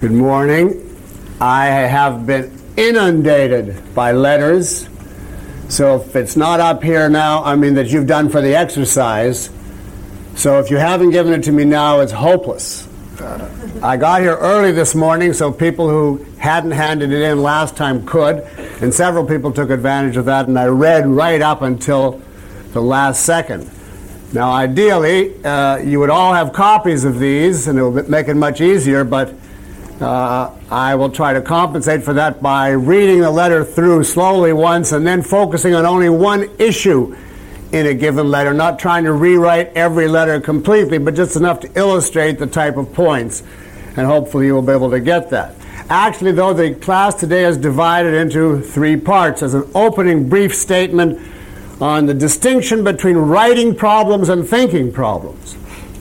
Good morning. I have been inundated by letters, so if it's not up here now, I mean that you've done for the exercise. So if you haven't given it to me now, it's hopeless. I got here early this morning, so people who hadn't handed it in last time could, and several people took advantage of that, and I read right up until the last second. Now, ideally, you would all have copies of these, and it will make it much easier, but I will try to compensate for that by reading the letter through slowly once and then focusing on only one issue in a given letter, not trying to rewrite every letter completely, but just enough to illustrate the type of points, and hopefully you will be able to get that. Actually, though, the class today is divided into three parts. There's an opening brief statement on the distinction between writing problems and thinking problems.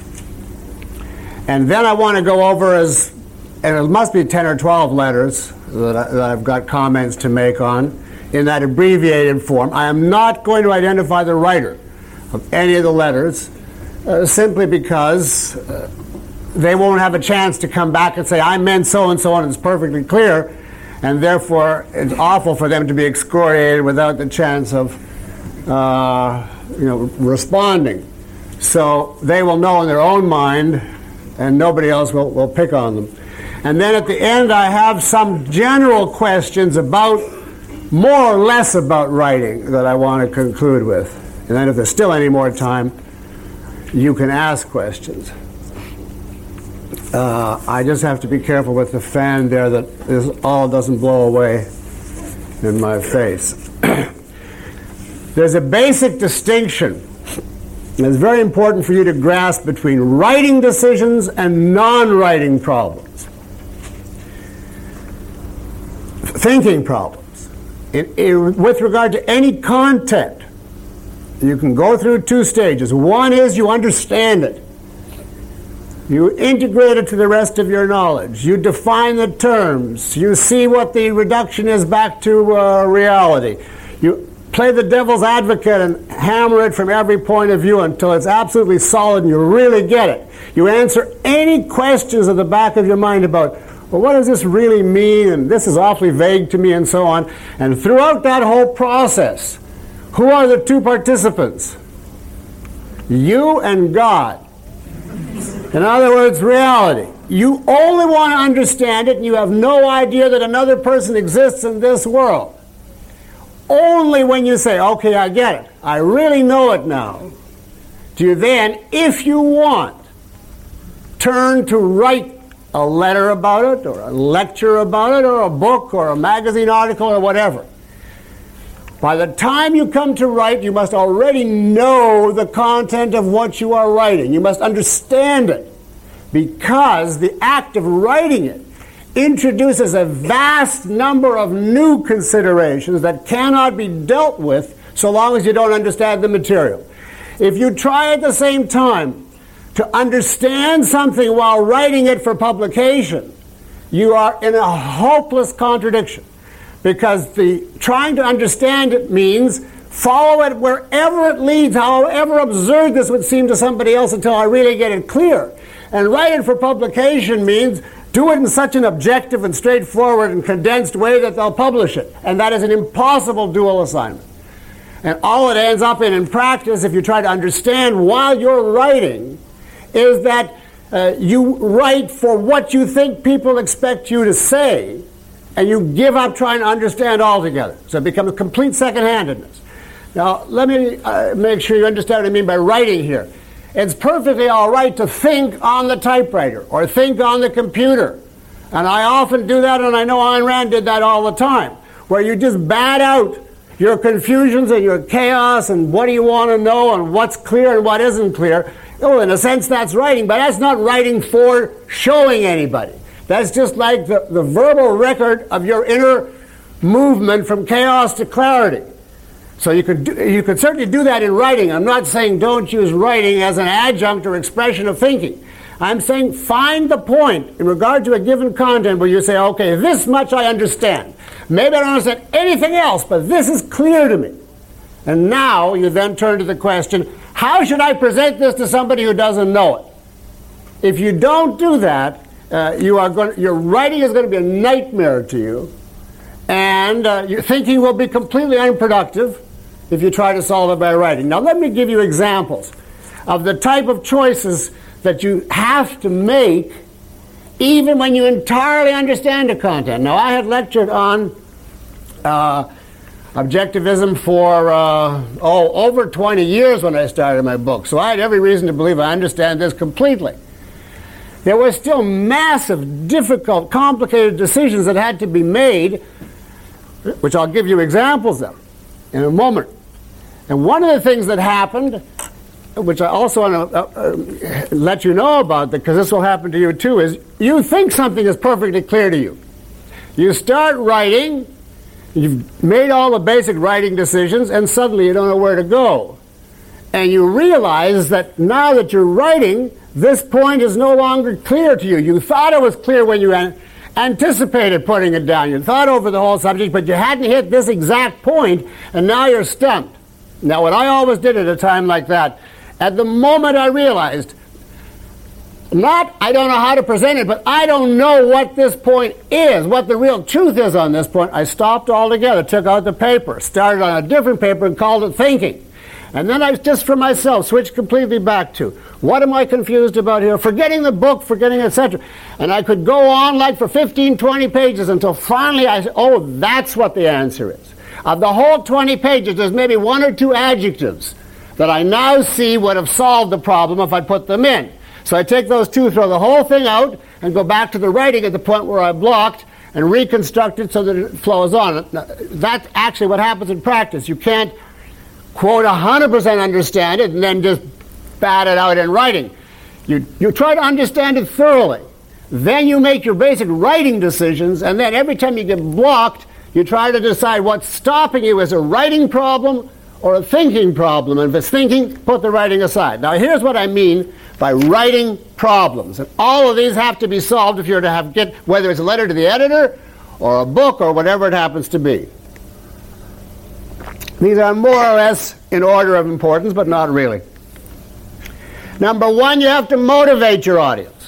And then I want to go over, and it must be 10 or 12 letters that I've got comments to make on in that abbreviated form. I am not going to identify the writer of any of the letters simply because they won't have a chance to come back and say, I meant so-and-so, and it's perfectly clear, and therefore it's awful for them to be excoriated without the chance of responding. So they will know in their own mind, and nobody else will pick on them. And then at the end, I have some general questions about, more or less about writing that I want to conclude with. And then if there's still any more time, you can ask questions. I just have to be careful with the fan there that this all doesn't blow away in my face. There's a basic distinction that's very important for you to grasp between writing decisions and non-writing problems. Thinking problems. With regard to any content, you can go through two stages. One is you understand it. You integrate it to the rest of your knowledge. You define the terms. You see what the reduction is back to reality. You play the devil's advocate and hammer it from every point of view until it's absolutely solid and you really get it. You answer any questions at the back of your mind about, well, what does this really mean? And this is awfully vague to me, and so on. And throughout that whole process, who are the two participants? You and God. In other words, reality. You only want to understand it, and you have no idea that another person exists in this world. Only when you say, okay, I get it. I really know it now. Do you then, if you want, turn to write a letter about it, or a lecture about it, or a book, or a magazine article, or whatever. By the time you come to write, you must already know the content of what you are writing. You must understand it, because the act of writing it introduces a vast number of new considerations that cannot be dealt with so long as you don't understand the material. If you try at the same time to understand something while writing it for publication, you are in a hopeless contradiction, because trying to understand it means follow it wherever it leads, however absurd this would seem to somebody else, until I really get it clear. And write it for publication means do it in such an objective and straightforward and condensed way that they'll publish it. And that is an impossible dual assignment. And all it ends up in practice, if you try to understand while you're writing, is that you write for what you think people expect you to say, and you give up trying to understand altogether. So it becomes complete second-handedness. Now, let me make sure you understand what I mean by writing here. It's perfectly all right to think on the typewriter or think on the computer. And I often do that, and I know Ayn Rand did that all the time, where you just bat out your confusions and your chaos and what do you want to know and what's clear and what isn't clear. Oh, in a sense, that's writing, but that's not writing for showing anybody. That's just like the verbal record of your inner movement from chaos to clarity. So you could certainly do that in writing. I'm not saying don't use writing as an adjunct or expression of thinking. I'm saying find the point in regard to a given content where you say, okay, this much I understand. Maybe I don't understand anything else, but this is clear to me. And now you then turn to the question, how should I present this to somebody who doesn't know it? If you don't do that, your writing is going to be a nightmare to you, and your thinking will be completely unproductive if you try to solve it by writing. Now let me give you examples of the type of choices that you have to make even when you entirely understand the content. Now I had lectured on objectivism for over 20 years when I started my book, so I had every reason to believe I understand this completely. There were still massive, difficult, complicated decisions that had to be made, which I'll give you examples of in a moment. And one of the things that happened, which I also want to let you know about, because this will happen to you too, is you think something is perfectly clear to you. You start writing, you've made all the basic writing decisions, and suddenly you don't know where to go. And you realize that now that you're writing, this point is no longer clear to you. You thought it was clear when you anticipated putting it down. You thought over the whole subject, but you hadn't hit this exact point, and now you're stumped. Now, what I always did at a time like that, at the moment I realized, I don't know how to present it, but I don't know what this point is, what the real truth is on this point, I stopped altogether, took out the paper, started on a different paper and called it thinking. And then I just for myself switched completely back to, what am I confused about here? Forgetting the book, forgetting etc. And I could go on like for 15, 20 pages until finally I said, oh, that's what the answer is. Of the whole 20 pages, there's maybe one or two adjectives that I now see would have solved the problem if I put them in. So I take those two, throw the whole thing out, and go back to the writing at the point where I blocked and reconstruct it so that it flows on. Now, that's actually what happens in practice. You can't quote 100% understand it and then just bat it out in writing. You try to understand it thoroughly. Then you make your basic writing decisions, and then every time you get blocked, you try to decide what's stopping you is a writing problem or a thinking problem. And if it's thinking, put the writing aside. Now here's what I mean by writing problems. And all of these have to be solved if you're to get, whether it's a letter to the editor or a book or whatever it happens to be. These are more or less in order of importance, but not really. Number one, you have to motivate your audience.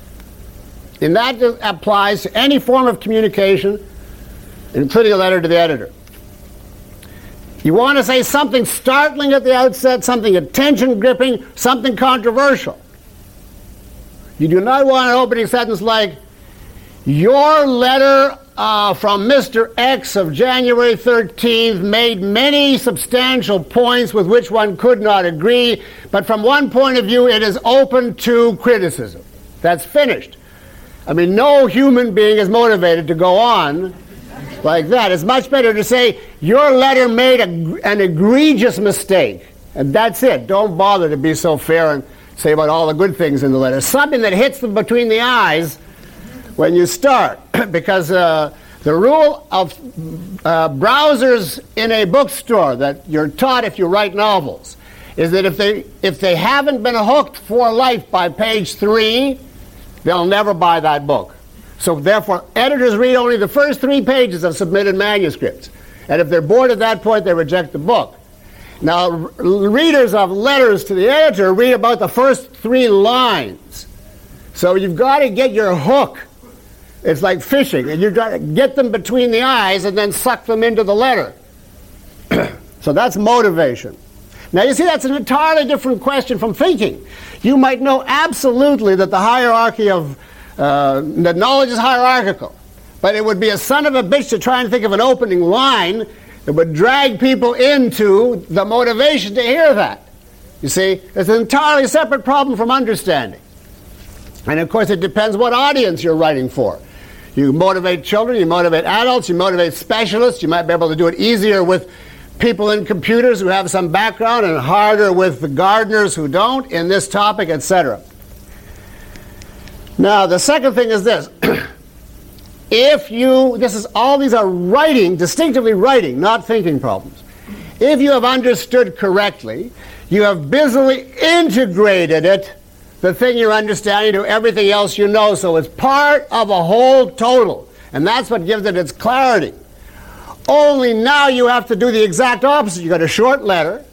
And that applies to any form of communication, including a letter to the editor. You want to say something startling at the outset, something attention-gripping, something controversial. You do not want an opening sentence like, your letter from Mr. X of January 13th made many substantial points with which one could not agree, but from one point of view it is open to criticism. That's finished. I mean, no human being is motivated to go on like that. It's much better to say, your letter made an egregious mistake, and that's it. Don't bother to be so fair and say about all the good things in the letter. Something that hits them between the eyes when you start, because the rule of browsers in a bookstore that you're taught if you write novels is that if they haven't been hooked for life by page 3, they'll never buy that book. So therefore, editors read only the first 3 pages of submitted manuscripts. And if they're bored at that point, they reject the book. Now, readers of letters to the editor read about the first 3 lines. So you've got to get your hook. It's like fishing, and you've got to get them between the eyes and then suck them into the letter. So that's motivation. Now you see, that's an entirely different question from thinking. You might know absolutely that the hierarchy of that knowledge is hierarchical, but it would be a son of a bitch to try and think of an opening line that would drag people into the motivation to hear that. You see, it's an entirely separate problem from understanding. And of course it depends what audience you're writing for. You motivate children, you motivate adults, you motivate specialists. You might be able to do it easier with people in computers who have some background and harder with the gardeners who don't in this topic, etc. Now, the second thing is this. All these are writing, distinctively writing, not thinking problems. If you have understood correctly, you have busily integrated it, the thing you're understanding, to everything else you know, so it's part of a whole total. And that's what gives it its clarity. Only now you have to do the exact opposite. You got a short letter.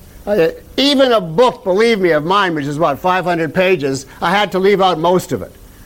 Even a book, believe me, of mine, which is 500 pages, I had to leave out most of it.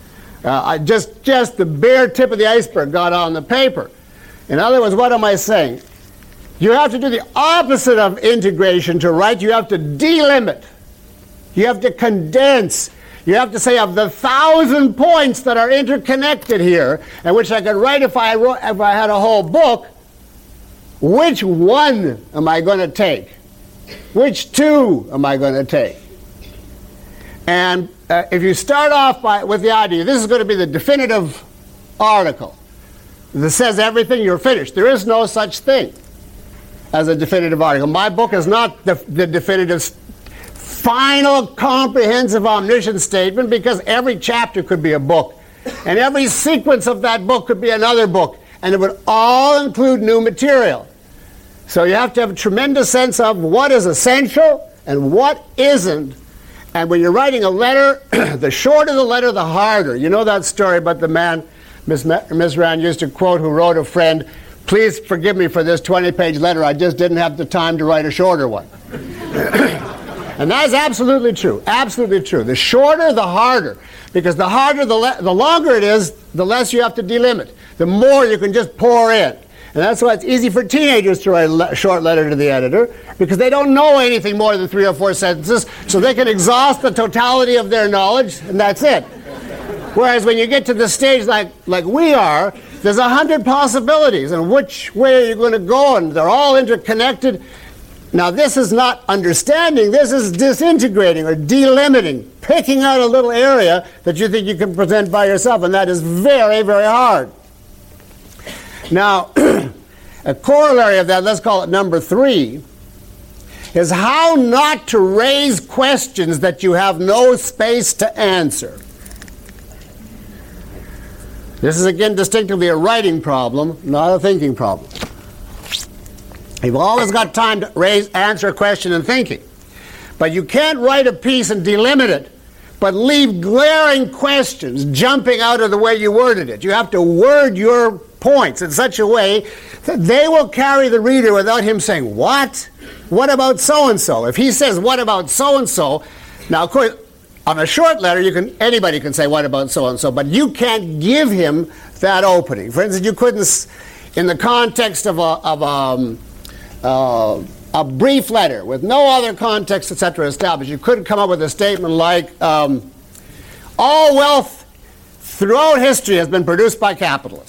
Just the bare tip of the iceberg got on the paper. In other words, what am I saying? You have to do the opposite of integration to write. You have to delimit. You have to condense. You have to say, of the 1,000 points that are interconnected here, and which I could write if I had a whole book, which one am I going to take? Which two am I going to take? And if you start off with the idea, this is going to be the definitive article that says everything, you're finished. There is no such thing as a definitive article. My book is not the definitive, final, comprehensive, omniscient statement, because every chapter could be a book, and every sequence of that book could be another book, and it would all include new material. So you have to have a tremendous sense of what is essential and what isn't. And when you're writing a letter, the shorter the letter, the harder. You know that story about the man Miss Rand used to quote, who wrote a friend, "Please forgive me for this 20-page letter. I just didn't have the time to write a shorter one." And that is absolutely true. Absolutely true. The shorter, the harder. Because the harder, the longer it is, the less you have to delimit. The more you can just pour in. And that's why it's easy for teenagers to write a short letter to the editor, because they don't know anything more than 3 or 4 sentences, so they can exhaust the totality of their knowledge, and that's it. Whereas when you get to the stage like we are, there's 100 possibilities, and which way are you going to go, and they're all interconnected. Now this is not understanding, this is disintegrating or delimiting, picking out a little area that you think you can present by yourself, and that is very, very hard. Now, a corollary of that, let's call it number 3, is how not to raise questions that you have no space to answer. This is again distinctively a writing problem, not a thinking problem. You've always got time to answer a question in thinking. But you can't write a piece and delimit it, but leave glaring questions jumping out of the way you worded it. You have to word your points in such a way that they will carry the reader without him saying, "What? What about so-and-so?" If he says, "What about so-and-so?" Now, of course, on a short letter, anybody can say, "What about so-and-so?" But you can't give him that opening. For instance, you couldn't, in the context of a brief letter with no other context, etc., established, you couldn't come up with a statement like, "All wealth throughout history has been produced by capitalists."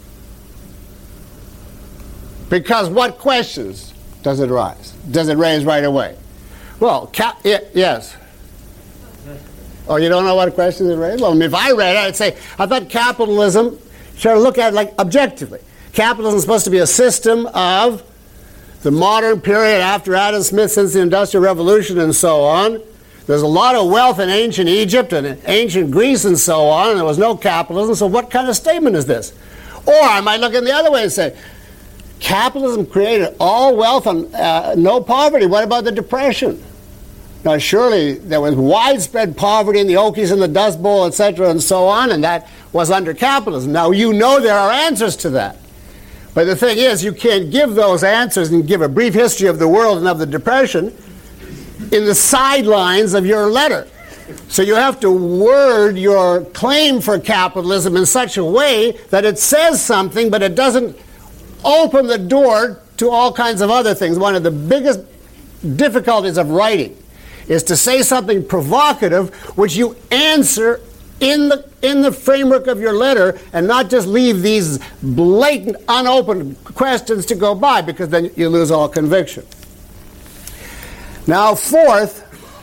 Because what questions does it raise right away? Well, yes. Oh, you don't know what questions it raises? Well, I mean, if I read it, I'd say, I thought capitalism, should look at it like objectively. Capitalism is supposed to be a system of the modern period after Adam Smith, since the Industrial Revolution and so on. There's a lot of wealth in ancient Egypt and ancient Greece and so on, and there was no capitalism, so what kind of statement is this? Or I might look in the other way and say, capitalism created all wealth and no poverty. What about the Depression? Now, surely there was widespread poverty in the Okies and the Dust Bowl, etc., and so on, and that was under capitalism. Now, you know there are answers to that. But the thing is, you can't give those answers and give a brief history of the world and of the Depression in the sidelines of your letter. So you have to word your claim for capitalism in such a way that it says something, but it doesn't open the door to all kinds of other things. One of the biggest difficulties of writing is to say something provocative which you answer in the framework of your letter, and not just leave these blatant unopened questions to go by, because then you lose all conviction. Now, fourth,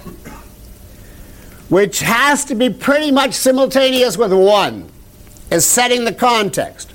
which has to be pretty much simultaneous with 1, is setting the context.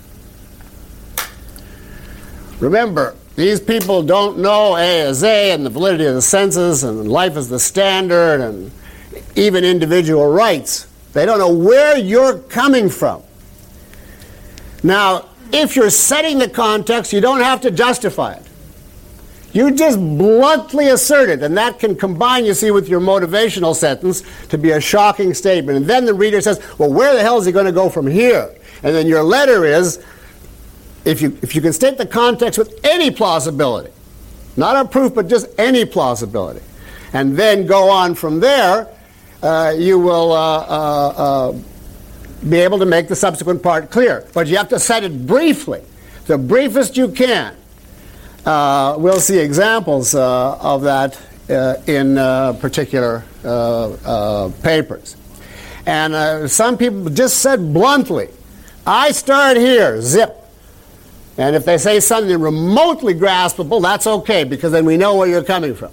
Remember, these people don't know A is A and the validity of the senses and life is the standard and even individual rights. They don't know where you're coming from. Now, if you're setting the context, you don't have to justify it. You just bluntly assert it, and that can combine, you see, with your motivational sentence to be a shocking statement. And then the reader says, well, where the hell is he going to go from here? And then your letter is, if you can state the context with any plausibility, not a proof, but just any plausibility, and then go on from there, you will be able to make the subsequent part clear. But you have to set it briefly, the briefest you can. We'll see examples of that in particular papers. And some people just said bluntly, I start here, zip. And if they say something remotely graspable, that's okay, because then we know where you're coming from.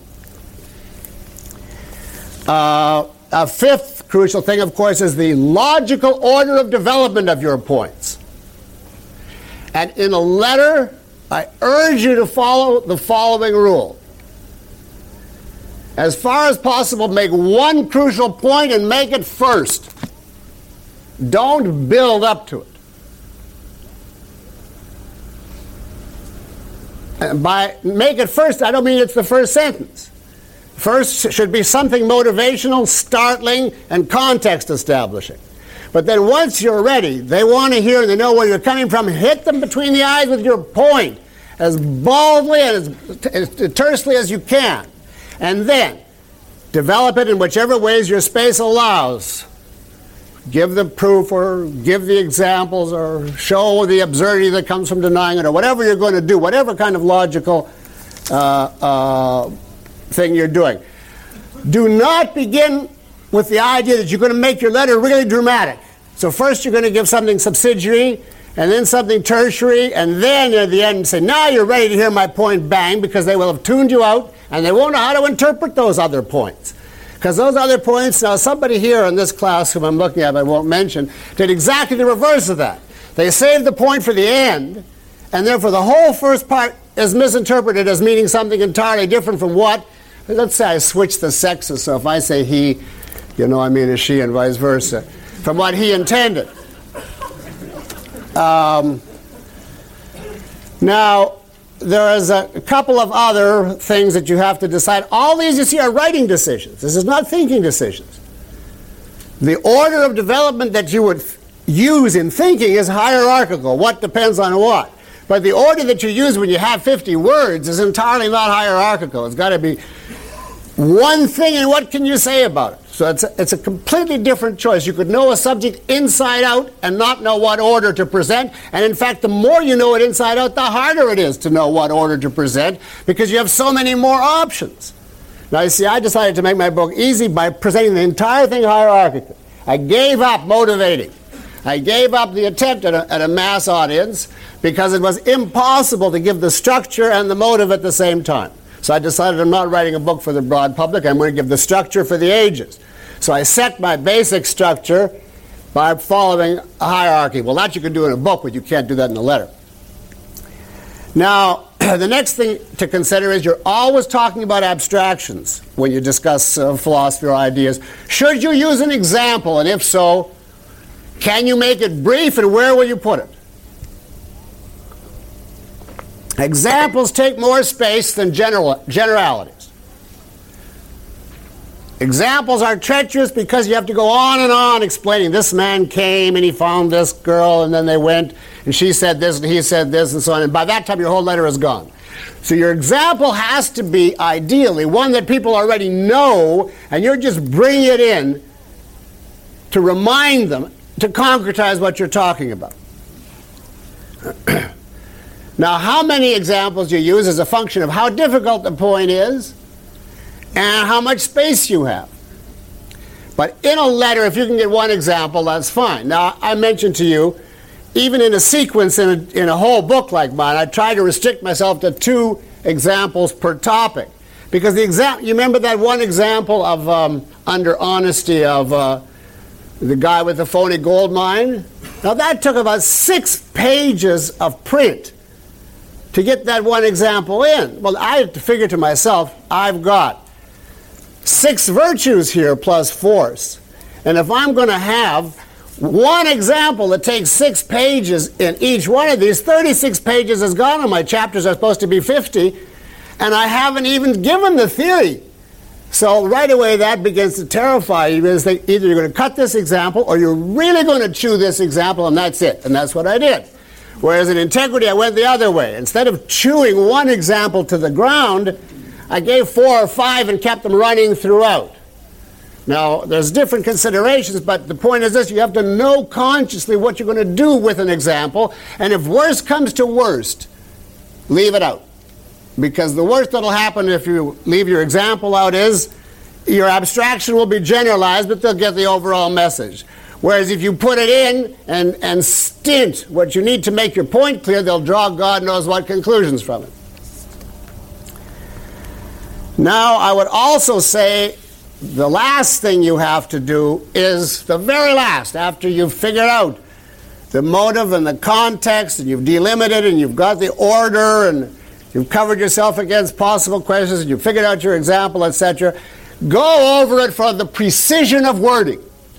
A fifth crucial thing, of course, is the logical order of development of your points. And in a letter, I urge you to follow the following rule. As far as possible, make one crucial point and make it first. Don't build up to it. And by make it first, I don't mean it's the first sentence. First should be something motivational, startling, and context establishing. But then once you're ready, they want to hear and they know where you're coming from. Hit them between the eyes with your point as boldly and as tersely as you can. And then develop it in whichever ways your space allows. Give the proof or give the examples or show the absurdity that comes from denying it or whatever you're going to do, whatever kind of logical thing you're doing. Do not begin with the idea that you're going to make your letter really dramatic. So first you're going to give something subsidiary and then something tertiary, and then at the end say, now you're ready to hear my point, bang, because they will have tuned you out and they won't know how to interpret those other points. Because those other points, now somebody here in this class whom I'm looking at, I won't mention, did exactly the reverse of that. They saved the point for the end, and therefore the whole first part is misinterpreted as meaning something entirely different from what, let's say I switch the sexes, so if I say he, you know I mean a she and vice versa, from what he intended. Now, there is a couple of other things that you have to decide. All these, you see, are writing decisions. This is not thinking decisions. The order of development that you would use in thinking is hierarchical. What depends on what? But the order that you use when you have 50 words is entirely not hierarchical. It's got to be one thing, and what can you say about it? So it's a completely different choice. You could know a subject inside out and not know what order to present. And in fact, the more you know it inside out, the harder it is to know what order to present because you have so many more options. Now, you see, I decided to make my book easy by presenting the entire thing hierarchically. I gave up motivating. I gave up the attempt at a mass audience because it was impossible to give the structure and the motive at the same time. So I decided I'm not writing a book for the broad public. I'm going to give the structure for the ages. So I set my basic structure by following a hierarchy. Well, that you can do in a book, but you can't do that in a letter. Now, the next thing to consider is you're always talking about abstractions when you discuss philosophy or ideas. Should you use an example? And if so, can you make it brief, and where will you put it? Examples take more space than generalities. Examples are treacherous because you have to go on and on explaining this man came and he found this girl and then they went and she said this and he said this and so on, and by that time your whole letter is gone. So your example has to be ideally one that people already know and you're just bringing it in to remind them, to concretize what you're talking about. Now, how many examples you use is a function of how difficult the point is and how much space you have. But in a letter, if you can get one example, that's fine. Now, I mentioned to you, even in a sequence in a whole book like mine, I try to restrict myself to 2 examples per topic. Because you remember that one example of under honesty of the guy with the phony gold mine? Now, that took about 6 pages of print to get that one example in. Well, I had to figure to myself, I've got 6 virtues here plus force. And if I'm going to have one example that takes 6 pages in each one of these, 36 pages is gone, and my chapters are supposed to be 50, and I haven't even given the theory. So right away that begins to terrify you, because either you're going to cut this example or you're really going to chew this example, and that's it. And that's what I did. Whereas in integrity, I went the other way. Instead of chewing one example to the ground, I gave 4 or 5 and kept them running throughout. Now, there's different considerations, but the point is this: you have to know consciously what you're going to do with an example, and if worst comes to worst, leave it out. Because the worst that'll happen if you leave your example out is your abstraction will be generalized, but they'll get the overall message. Whereas if you put it in and stint what you need to make your point clear, they'll draw God knows what conclusions from it. Now, I would also say the last thing you have to do is the very last, after you've figured out the motive and the context, and you've delimited, and you've got the order, and you've covered yourself against possible questions, and you've figured out your example, etc. Go over it for the precision of wording.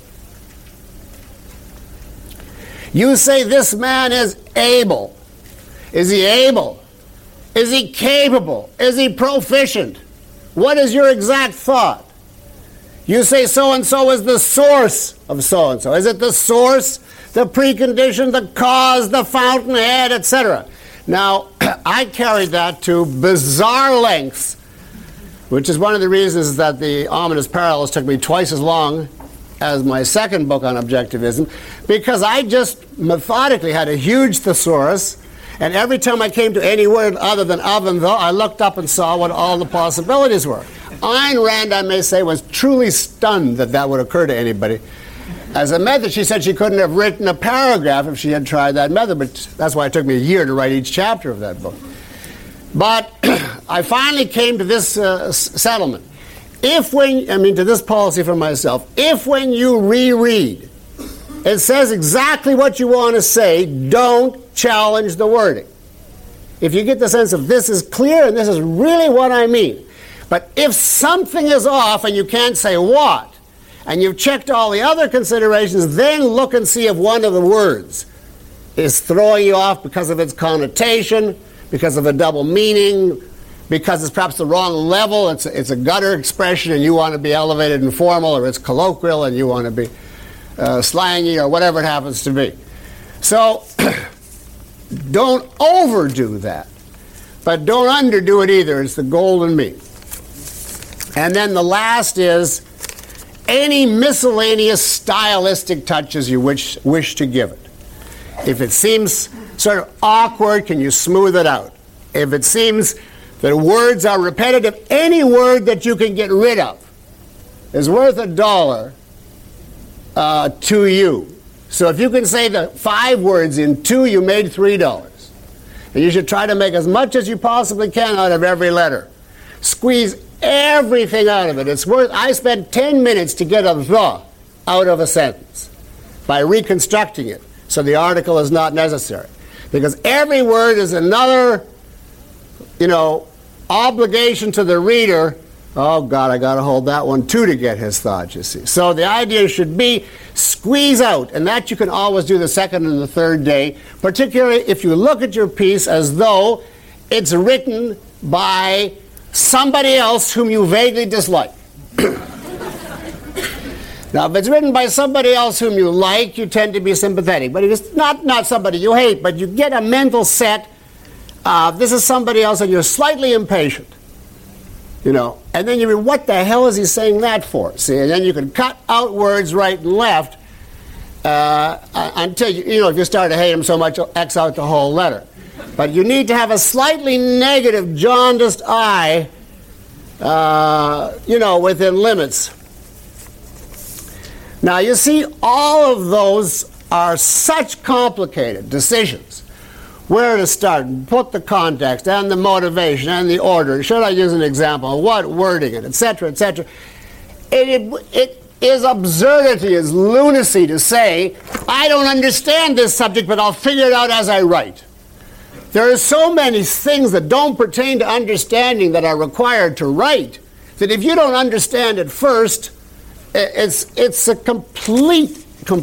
You say this man is able. Is he able? Is he capable? Is he proficient? What is your exact thought? You say so-and-so is the source of so-and-so. Is it the source, the precondition, the cause, the fountainhead, etc.? Now, I carried that to bizarre lengths, which is one of the reasons that the Ominous Parallels took me twice as long as my second book on objectivism, because I just methodically had a huge thesaurus, and every time I came to any word other than of and though, I looked up and saw what all the possibilities were. Ayn Rand, I may say, was truly stunned that that would occur to anybody. As a method, she said she couldn't have written a paragraph if she had tried that method, but that's why it took me a year to write each chapter of that book. But I finally came to this settlement. To this policy for myself, if when you reread, it says exactly what you want to say, don't challenge the wording. If you get the sense of this is clear and this is really what I mean. But if something is off and you can't say what, and you've checked all the other considerations, then look and see if one of the words is throwing you off because of its connotation, because of a double meaning, because it's perhaps the wrong level, it's a gutter expression and you want to be elevated and formal, or it's colloquial and you want to be slangy, or whatever it happens to be. So don't overdo that, but don't underdo it either. It's the golden mean. And then the last is any miscellaneous stylistic touches you wish to give it. If it seems sort of awkward, can you smooth it out? If it seems that words are repetitive, any word that you can get rid of is worth $1 to you. So if you can say the 5 words in 2, you made $3. And you should try to make as much as you possibly can out of every letter. Squeeze everything out of it. I spent 10 minutes to get a "the" out of a sentence by reconstructing it so the article is not necessary. Because every word is another, obligation to the reader. Oh God, I got to hold that one too to get his thought, you see. So the idea should be squeeze out, and that you can always do the second and the third day, particularly if you look at your piece as though it's written by somebody else whom you vaguely dislike. Now, if it's written by somebody else whom you like, you tend to be sympathetic. But if it's not somebody you hate, but you get a mental set, this is somebody else and you're slightly impatient. And then you read, what the hell is he saying that for? See, and then you can cut out words right and left until, if you start to hate him so much, you'll X out the whole letter. But you need to have a slightly negative, jaundiced eye, within limits. Now, you see, all of those are such complicated decisions. Where to start, and put the context, and the motivation, and the order. Should I use an example? What wording, etc., etc. It is absurdity, is lunacy to say, I don't understand this subject, but I'll figure it out as I write. There are so many things that don't pertain to understanding that are required to write, that if you don't understand it first, it's a complete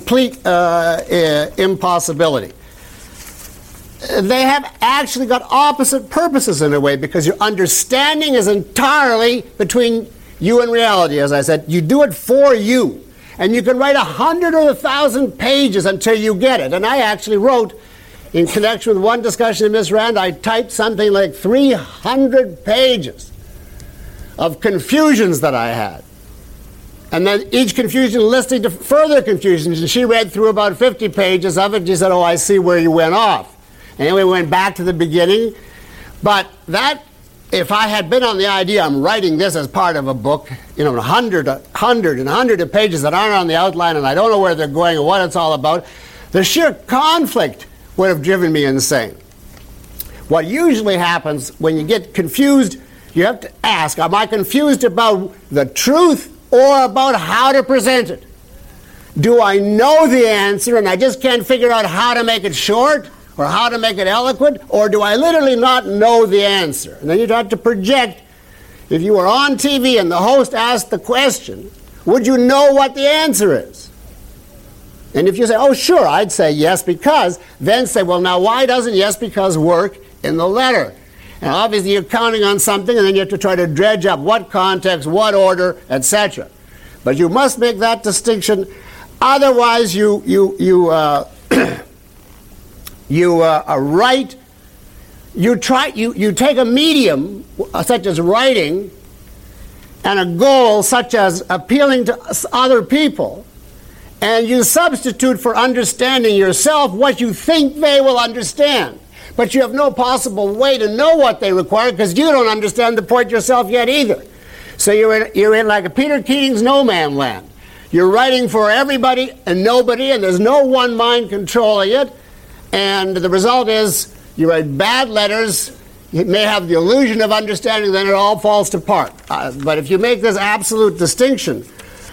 impossibility. They have actually got opposite purposes in a way, because your understanding is entirely between you and reality, as I said. You do it for you. And you can write 100 or 1,000 pages until you get it. And I actually wrote, in connection with one discussion of Miss Rand, I typed something like 300 pages of confusions that I had. And then each confusion listing to further confusions. And she read through about 50 pages of it. And she said, oh, I see where you went off. And then we went back to the beginning. But that, if I had been on the idea I'm writing this as part of a book, 100 of pages that aren't on the outline and I don't know where they're going or what it's all about, the sheer conflict would have driven me insane. What usually happens when you get confused, you have to ask, am I confused about the truth or about how to present it? Do I know the answer and I just can't figure out how to make it short or how to make it eloquent, or do I literally not know the answer? And then you'd have to project, if you were on TV and the host asked the question, would you know what the answer is? And if you say, oh, sure, I'd say yes because, then say, well, now why doesn't yes because work in the letter? And obviously you're counting on something, and then you have to try to dredge up what context, what order, etc. But you must make that distinction. Otherwise, you take a medium such as writing and a goal such as appealing to other people, and you substitute for understanding yourself what you think they will understand. But you have no possible way to know what they require because you don't understand the point yourself yet either. So you're in like a Peter Keating's no man land. You're writing for everybody and nobody, and there's no one mind controlling it. And the result is you write bad letters. You may have the illusion of understanding, then it all falls apart. But if you make this absolute distinction,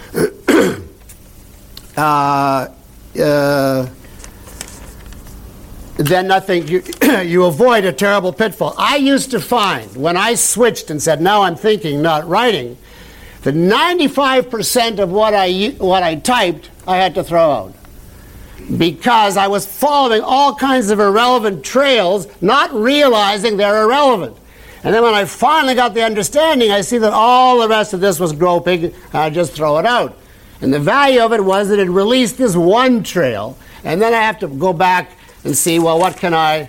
then I think you avoid a terrible pitfall. I used to find, when I switched and said, now I'm thinking, not writing, that 95% of what I typed, I had to throw out. Because I was following all kinds of irrelevant trails, not realizing they're irrelevant. And then when I finally got the understanding, I see that all the rest of this was groping, and I just throw it out. And the value of it was that it released this one trail, and then I have to go back and see, well, what can I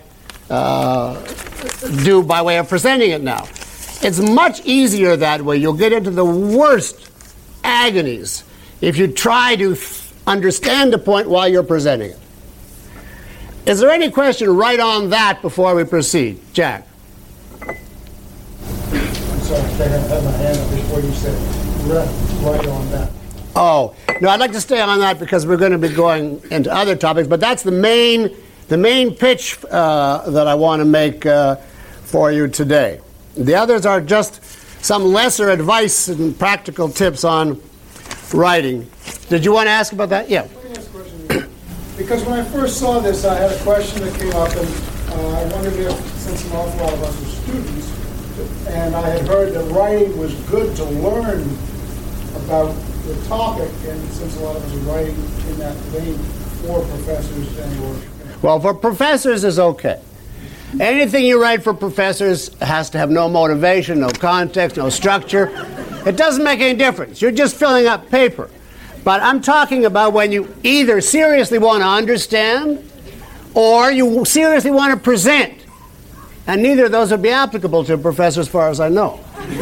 do by way of presenting it now? It's much easier that way. You'll get into the worst agonies if you try to understand the point while you're presenting it. Is there any question right on that before we proceed? Jack? I'm sorry, I had my hand up before you said right on that. Oh, no, I'd like to stay on that because we're going to be going into other topics, but that's the main pitch that I want to make for you today. The others are just some lesser advice and practical tips on writing. Did you want to ask about that? Yeah. Let me ask a question. Because when I first saw this, I had a question that came up, and I wondered if, since an awful lot of us are students, and I had heard that writing was good to learn about the topic, and since a lot of us are writing in that vein for professors and/or... Well, for professors is okay. Anything you write for professors has to have no motivation, no context, no structure. It doesn't make any difference. You're just filling up paper. But I'm talking about when you either seriously want to understand or you seriously want to present. And neither of those would be applicable to a professor as far as I know.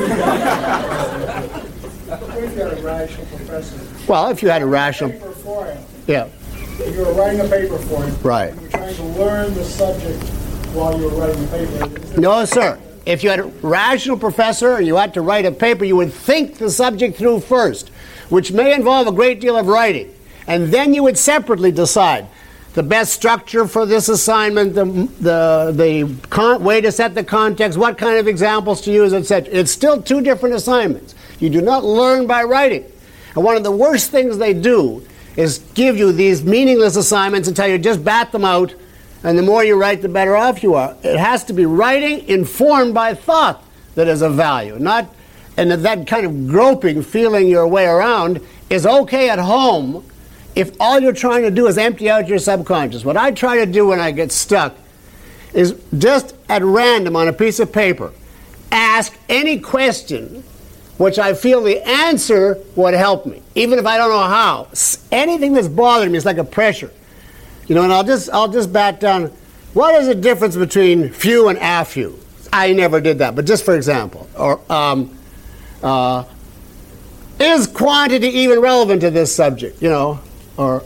If you had a rational professor. Well, if you had a rational... Paper for him. Yeah. You were writing a paper for him. Right. You were trying to learn the subject while you were writing the paper. No, sir. If you had a rational professor and you had to write a paper, you would think the subject through first, which may involve a great deal of writing. And then you would separately decide the best structure for this assignment, the way to set the context, what kind of examples to use, etc. It's still two different assignments. You do not learn by writing. And one of the worst things they do is give you these meaningless assignments and tell you just bat them out, and the more you write, the better off you are. It has to be writing informed by thought that is of value, not, and that kind of groping, feeling your way around is okay at home if all you're trying to do is empty out your subconscious. What I try to do when I get stuck is just at random on a piece of paper, ask any question which I feel the answer would help me, even if I don't know how. Anything that's bothering me is like a pressure. You know, and I'll just bat down, what is the difference between few and a few? I never did that, but just for example. Or is quantity even relevant to this subject, or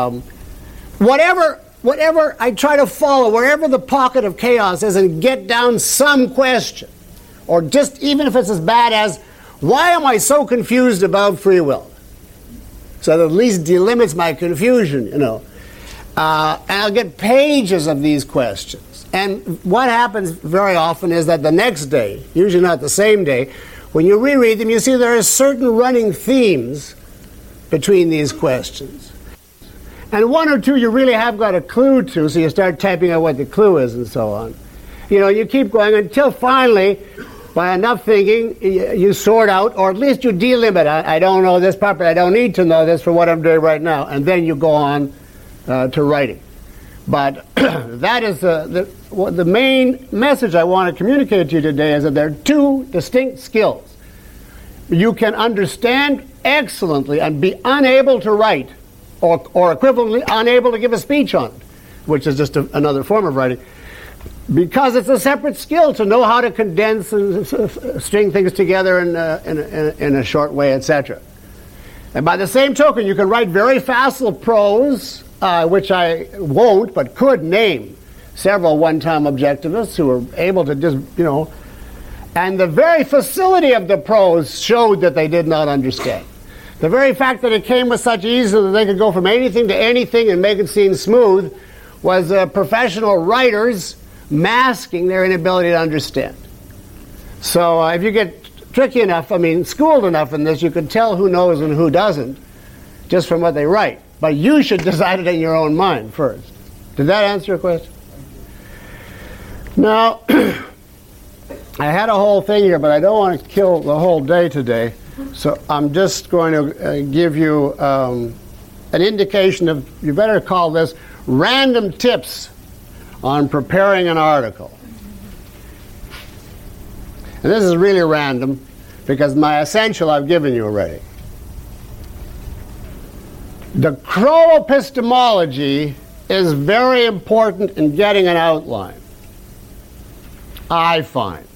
whatever I try to follow, wherever the pocket of chaos is, and get down some question, or just even if it's as bad as, why am I so confused about free will? So that at least delimits my confusion, and I'll get pages of these questions. And what happens very often is that the next day, usually not the same day, when you reread them, you see there are certain running themes between these questions. And one or two you really have got a clue to, so you start typing out what the clue is and so on. You keep going until finally, by enough thinking, you sort out, or at least you delimit. I don't know this part, but I don't need to know this for what I'm doing right now. And then you go on to writing. But that is the main message I want to communicate to you today, is that there are two distinct skills. You can understand excellently and be unable to write, or equivalently unable to give a speech on it, which is just another form of writing, because it's a separate skill to know how to condense and string things together in a short way, etc. And by the same token, you can write very facile prose, which I won't, but could name several one-time objectivists who were able to just, and the very facility of the prose showed that they did not understand. The very fact that it came with such ease that they could go from anything to anything and make it seem smooth was professional writers masking their inability to understand. So if you get tricky enough, schooled enough in this, you can tell who knows and who doesn't just from what they write. But you should decide it in your own mind first. Did that answer your question? Now, I had a whole thing here, but I don't want to kill the whole day today. So I'm just going to give you an indication of, you better call this random tips on preparing an article. And this is really random because my essential I've given you already. The Crow epistemology is very important in getting an outline, I find.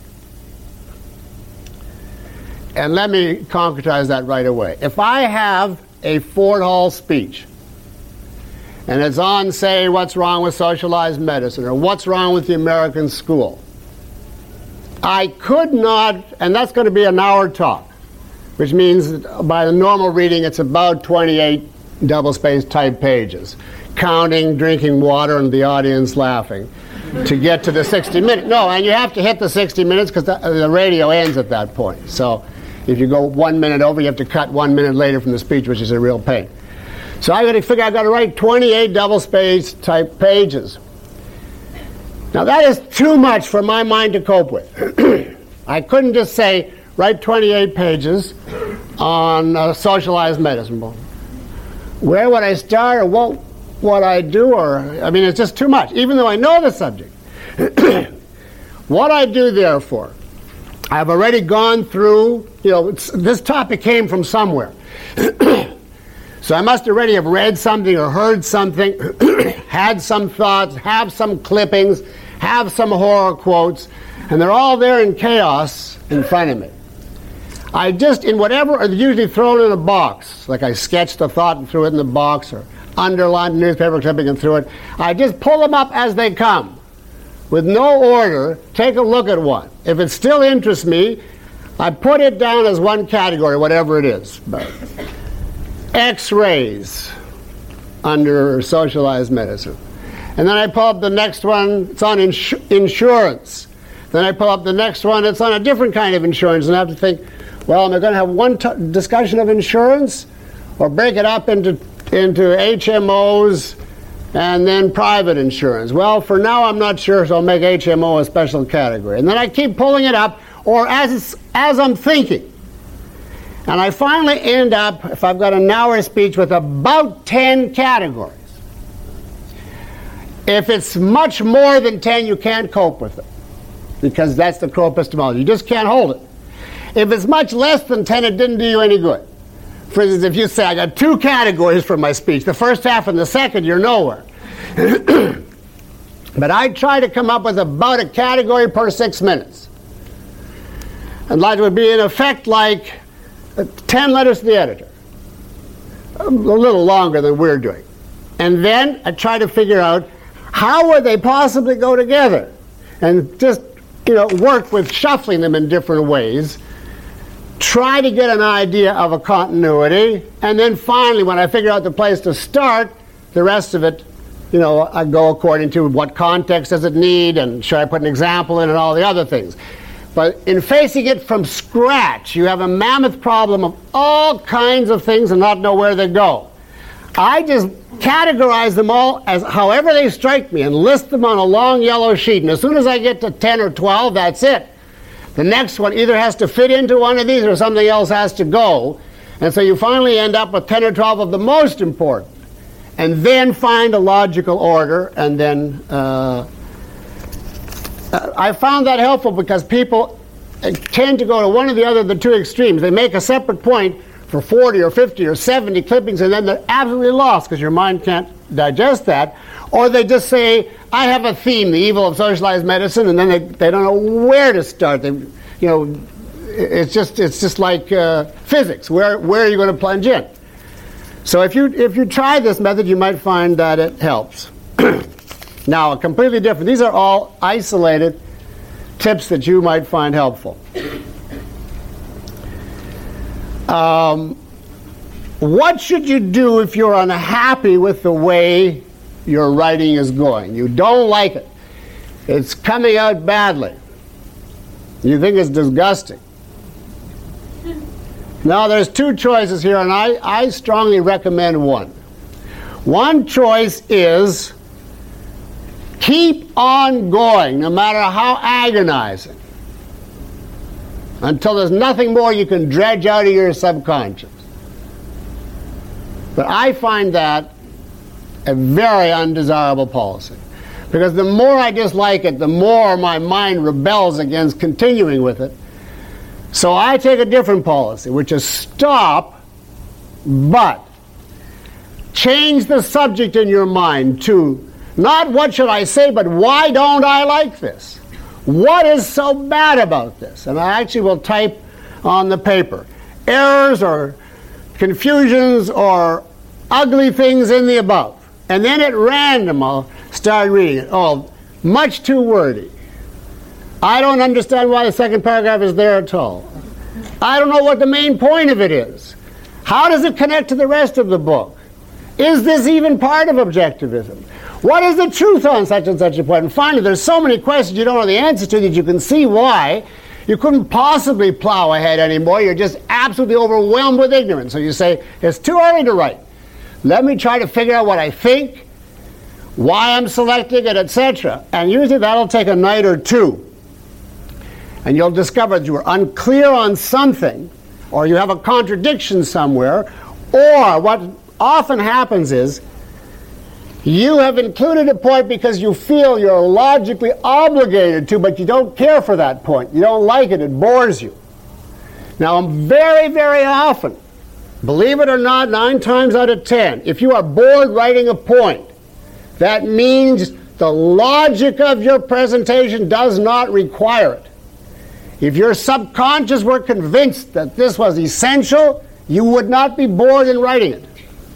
And let me concretize that right away. If I have a Fort Hall speech, and it's on, say, what's wrong with socialized medicine, or what's wrong with the American school, I could not, and that's going to be an hour talk, which means by the normal reading it's about 28 double-spaced type pages, counting, drinking water, and the audience laughing, to get to the 60 minutes. No, and you have to hit the 60 minutes because the radio ends at that point. So if you go 1 minute over, you have to cut 1 minute later from the speech, which is a real pain. So I got to figure I've got to write 28 double-spaced type pages. Now that is too much for my mind to cope with. I couldn't just say, write 28 pages on socialized medicine. Where would I start, or what would I do? It's just too much, even though I know the subject. What I do, therefore, I've already gone through, this topic came from somewhere. So I must already have read something or heard something, had some thoughts, have some clippings, have some horror quotes, and they're all there in chaos in front of me. I just, in whatever, are usually thrown in a box, like I sketched a thought and threw it in the box, or underlined a newspaper clipping and threw it. I just pull them up as they come, with no order, take a look at one. If it still interests me, I put it down as one category, whatever it is. X-rays under socialized medicine. And then I pull up the next one, it's on insurance. Then I pull up the next one, it's on a different kind of insurance, and I have to think, well, am I going to have one discussion of insurance, or break it up into HMOs and then private insurance? Well, for now I'm not sure, so I'll make HMO a special category. And then I keep pulling it up, or as I'm thinking. And I finally end up, if I've got an hour speech, with about 10 categories. If it's much more than 10, you can't cope with it, because that's the Crow epistemology. You just can't hold it. If it's much less than 10, it didn't do you any good. For instance, if you say, I got 2 categories for my speech, the first half and the second, you're nowhere. But I try to come up with about a category per 6 minutes. And that would be in effect like 10 letters to the editor. A little longer than we're doing. And then I try to figure out how would they possibly go together, and just work with shuffling them in different ways. Try to get an idea of a continuity, and then finally, when I figure out the place to start, the rest of it, I go according to what context does it need, and should I put an example in, and all the other things. But in facing it from scratch, you have a mammoth problem of all kinds of things and not know where they go. I just categorize them all as however they strike me and list them on a long yellow sheet. And as soon as I get to 10 or 12, that's it. The next one either has to fit into one of these or something else has to go. And so you finally end up with 10 or 12 of the most important. And then find a logical order, and then I found that helpful because people tend to go to one or the other of the two extremes. They make a separate point for 40 or 50 or 70 clippings, and then they're absolutely lost because your mind can't digest that. Or they just say, I have a theme, the evil of socialized medicine, and then they don't know where to start. It's just like physics. Where are you going to plunge in? So if you try this method, you might find that it helps. Now, completely different. These are all isolated tips that you might find helpful. What should you do if you're unhappy with the way your writing is going? You don't like it. It's coming out badly. You think it's disgusting. Now, there's two choices here, and I strongly recommend one. One choice is keep on going, no matter how agonizing, until there's nothing more you can dredge out of your subconscious. But I find that a very undesirable policy, because the more I dislike it, the more my mind rebels against continuing with it. So I take a different policy, which is stop, but change the subject in your mind to not what should I say, but why don't I like this? What is so bad about this? And I actually will type on the paper errors or confusions or ugly things in the above. And then at random I'll start reading it. Oh, much too wordy. I don't understand why the second paragraph is there at all. I don't know what the main point of it is. How does it connect to the rest of the book? Is this even part of objectivism? What is the truth on such and such a point? And finally, there's so many questions you don't know the answer to that you can see why you couldn't possibly plow ahead anymore. You're just absolutely overwhelmed with ignorance. So you say, it's too early to write. Let me try to figure out what I think, why I'm selecting it, etc. And usually that'll take a night or two. And you'll discover that you were unclear on something, or you have a contradiction somewhere, or what often happens is you have included a point because you feel you're logically obligated to, but you don't care for that point. You don't like it. It bores you. Now, very, very often, believe it or not, 9 times out of 10, if you are bored writing a point, that means the logic of your presentation does not require it. If your subconscious were convinced that this was essential, you would not be bored in writing it.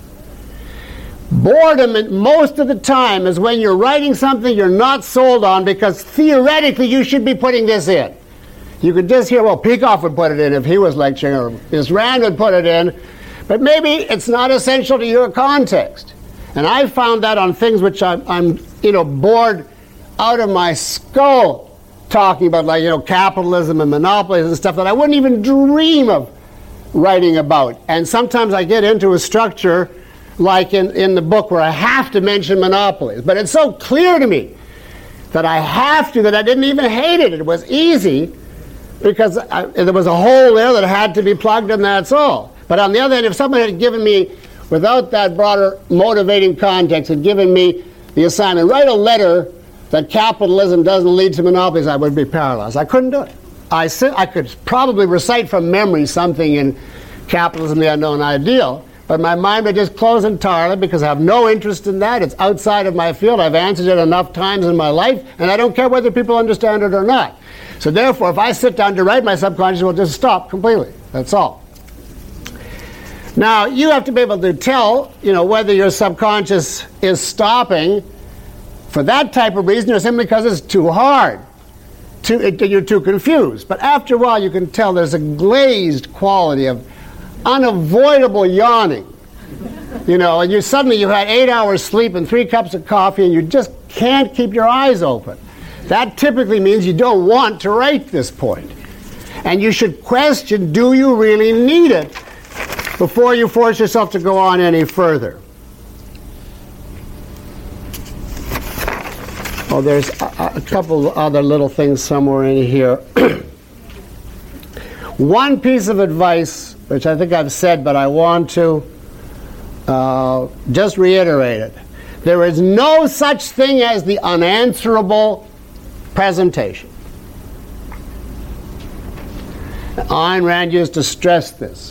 Boredom most of the time is when you're writing something you're not sold on because theoretically you should be putting this in. You could just hear, well, Peikoff would put it in if he was lecturing, or Ms. Rand would put it in, but maybe it's not essential to your context. And I found that on things which I'm bored out of my skull talking about, like, capitalism and monopolies and stuff that I wouldn't even dream of writing about. And sometimes I get into a structure like in the book where I have to mention monopolies. But it's so clear to me that I have to that I didn't even hate it. It was easy because there was a hole there that had to be plugged, and that's all. But on the other hand, if someone had given me, without that broader motivating context, had given me the assignment, write a letter that capitalism doesn't lead to monopolies, I would be paralyzed. I couldn't do it. I could probably recite from memory something in Capitalism, the Unknown Ideal, but my mind would just close entirely because I have no interest in that. It's outside of my field. I've answered it enough times in my life, and I don't care whether people understand it or not. So therefore, if I sit down to write, my subconscious will just stop completely. That's all. Now, you have to be able to tell, whether your subconscious is stopping for that type of reason or simply because it's too hard. You're too confused. But after a while, you can tell there's a glazed quality of unavoidable yawning. And you've had 8 hours sleep and 3 cups of coffee, and you just can't keep your eyes open. That typically means you don't want to write this point. And you should question, do you really need it, before you force yourself to go on any further. Oh, there's a couple other little things somewhere in here. One piece of advice, which I think I've said, but I want to just reiterate it. There is no such thing as the unanswerable presentation. Ayn Rand used to stress this.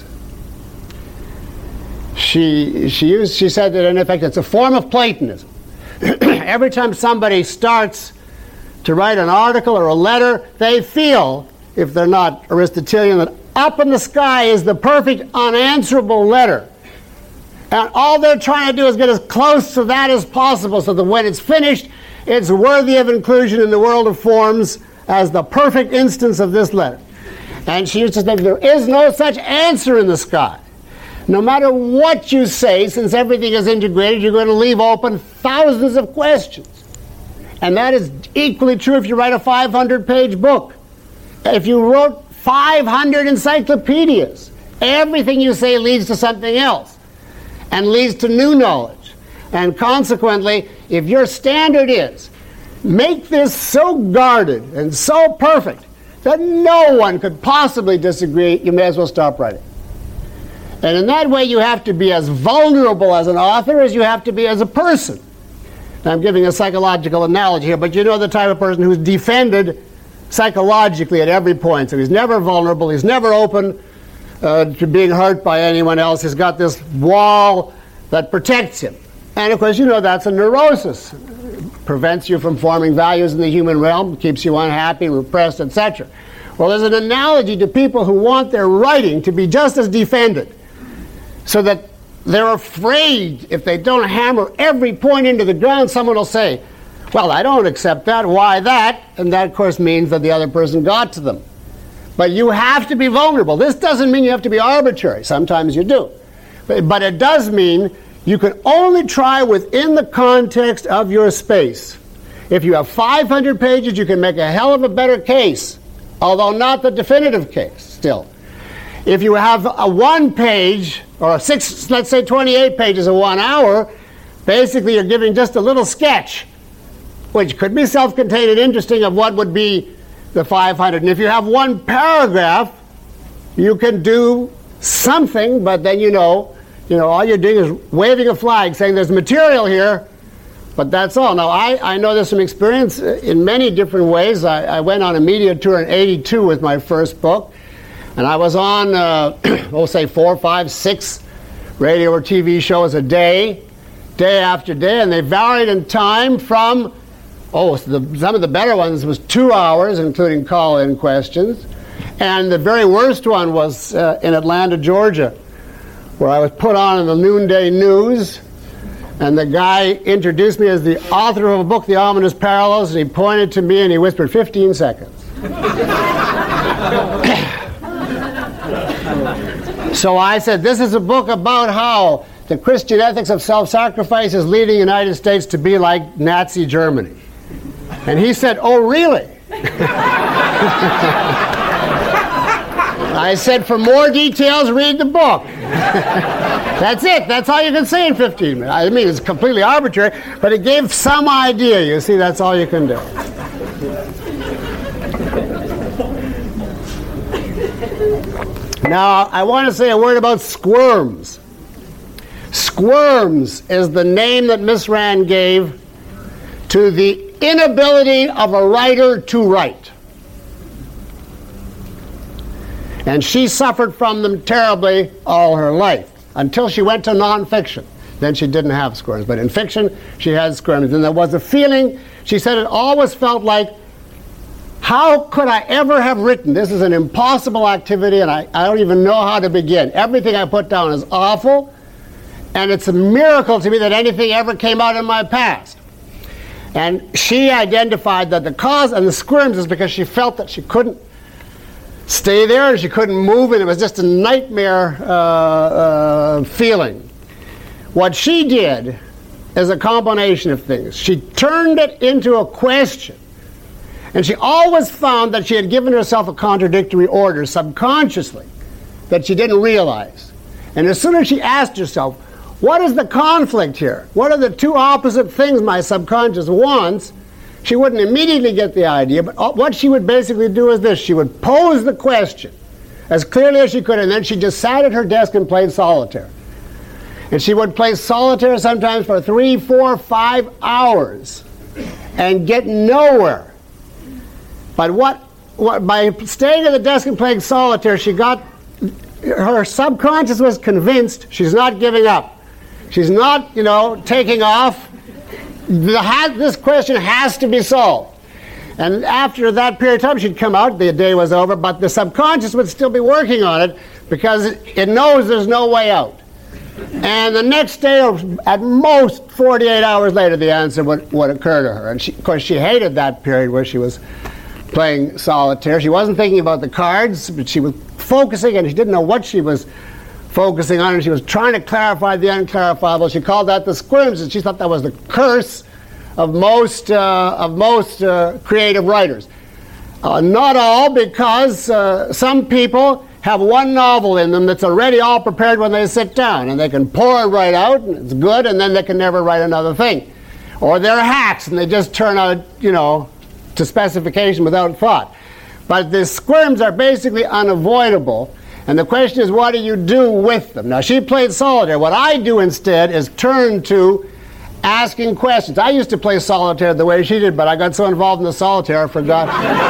She said that, in effect, it's a form of Platonism. Every time somebody starts to write an article or a letter, they feel, if they're not Aristotelian, that up in the sky is the perfect unanswerable letter. And all they're trying to do is get as close to that as possible so that when it's finished, it's worthy of inclusion in the world of forms as the perfect instance of this letter. And she used to say, there is no such answer in the sky. No matter what you say, since everything is integrated, you're going to leave open thousands of questions. And that is equally true if you write a 500-page book. If you wrote 500 encyclopedias, everything you say leads to something else and leads to new knowledge. And consequently, if your standard is, make this so guarded and so perfect that no one could possibly disagree, you may as well stop writing. And in that way, you have to be as vulnerable as an author as you have to be as a person. Now, I'm giving a psychological analogy here, but the type of person who's defended psychologically at every point. So he's never vulnerable, he's never open to being hurt by anyone else. He's got this wall that protects him. And of course, that's a neurosis. It prevents you from forming values in the human realm, keeps you unhappy, repressed, etc. Well, there's an analogy to people who want their writing to be just as defended, so that they're afraid if they don't hammer every point into the ground, someone will say, well, I don't accept that. Why that? And that, of course, means that the other person got to them. But you have to be vulnerable. This doesn't mean you have to be arbitrary. Sometimes you do. But it does mean you can only try within the context of your space. If you have 500 pages, you can make a hell of a better case, although not the definitive case still. If you have a 1 page, or let's say 28 pages of 1 hour, basically you're giving just a little sketch, which could be self-contained and interesting, of what would be the 500. And if you have 1 paragraph, you can do something, but then all you're doing is waving a flag saying there's material here, but that's all. Now, I know this from experience in many different ways. I went on a media tour in '82 with my first book, and I was on, say 4, 5, 6 radio or TV shows a day after day, and they varied in time from, some of the better ones was 2 hours, including call-in questions, and the very worst one was in Atlanta, Georgia, where I was put on in the noonday news, and the guy introduced me as the author of a book, The Ominous Parallels, and he pointed to me and he whispered, 15 seconds. So I said, this is a book about how the Christian ethics of self-sacrifice is leading the United States to be like Nazi Germany. And he said, oh, really? I said, for more details, read the book. That's it. That's all you can say in 15 minutes. I mean, it's completely arbitrary, but it gave some idea. You see, that's all you can do. Now, I want to say a word about squirms. Squirms is the name that Miss Rand gave to the inability of a writer to write. And she suffered from them terribly all her life, until she went to nonfiction. Then she didn't have squirms. But in fiction, she had squirms. And there was a feeling, she said it always felt like, How could I ever have written? This is an impossible activity, and I don't even know how to begin. Everything I put down is awful, and it's a miracle to me that anything ever came out in my past. And she identified that the cause of the squirms is because she felt that she couldn't stay there and she couldn't move, and it was just a nightmare feeling. What she did is a combination of things. She turned it into a question. And she always found that she had given herself a contradictory order subconsciously that she didn't realize. And as soon as she asked herself, what is the conflict here? What are the two opposite things my subconscious wants? She wouldn't immediately get the idea, but what she would basically do is this. She would pose the question as clearly as she could, and then she just sat at her desk and played solitaire. And she would play solitaire sometimes for 3, 4, 5 hours and get nowhere. But by staying at the desk and playing solitaire, her subconscious was convinced she's not giving up. She's not, taking off. This question has to be solved. And after that period of time, she'd come out, the day was over, but the subconscious would still be working on it because it knows there's no way out. And the next day, or at most 48 hours later, the answer would occur to her. And of course, she hated that period where she was playing solitaire. She wasn't thinking about the cards, but she was focusing, and she didn't know what she was focusing on, and she was trying to clarify the unclarifiable. She called that the squirms, and she thought that was the curse of most creative writers. Not all, because some people have one novel in them that's already all prepared when they sit down, and they can pour it right out, and it's good, and then they can never write another thing. Or they're hacks, and they just turn out, to specification without thought. But the squirms are basically unavoidable, and the question is, what do you do with them? Now, she played solitaire. What I do instead is turn to asking questions. I used to play solitaire the way she did, but I got so involved in the solitaire I forgot.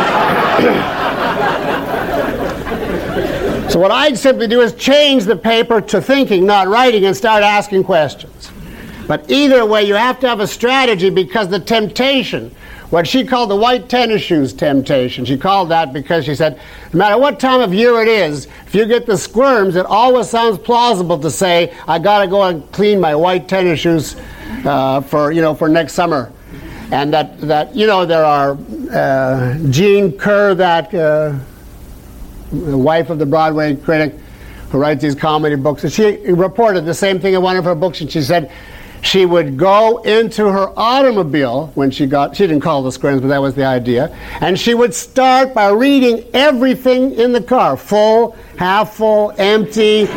So what I'd simply do is change the paper to thinking, not writing, and start asking questions. But either way, you have to have a strategy, because the temptation, what she called the white tennis shoes temptation, she called that because she said, no matter what time of year it is, if you get the squirms, it always sounds plausible to say, I got to go and clean my white tennis shoes for next summer. And that there are Jean Kerr, that the wife of the Broadway critic who writes these comedy books, and she reported the same thing in one of her books, and she said she would go into her automobile when she didn't call the squirms, but that was the idea, and she would start by reading everything in the car, full, half full, empty,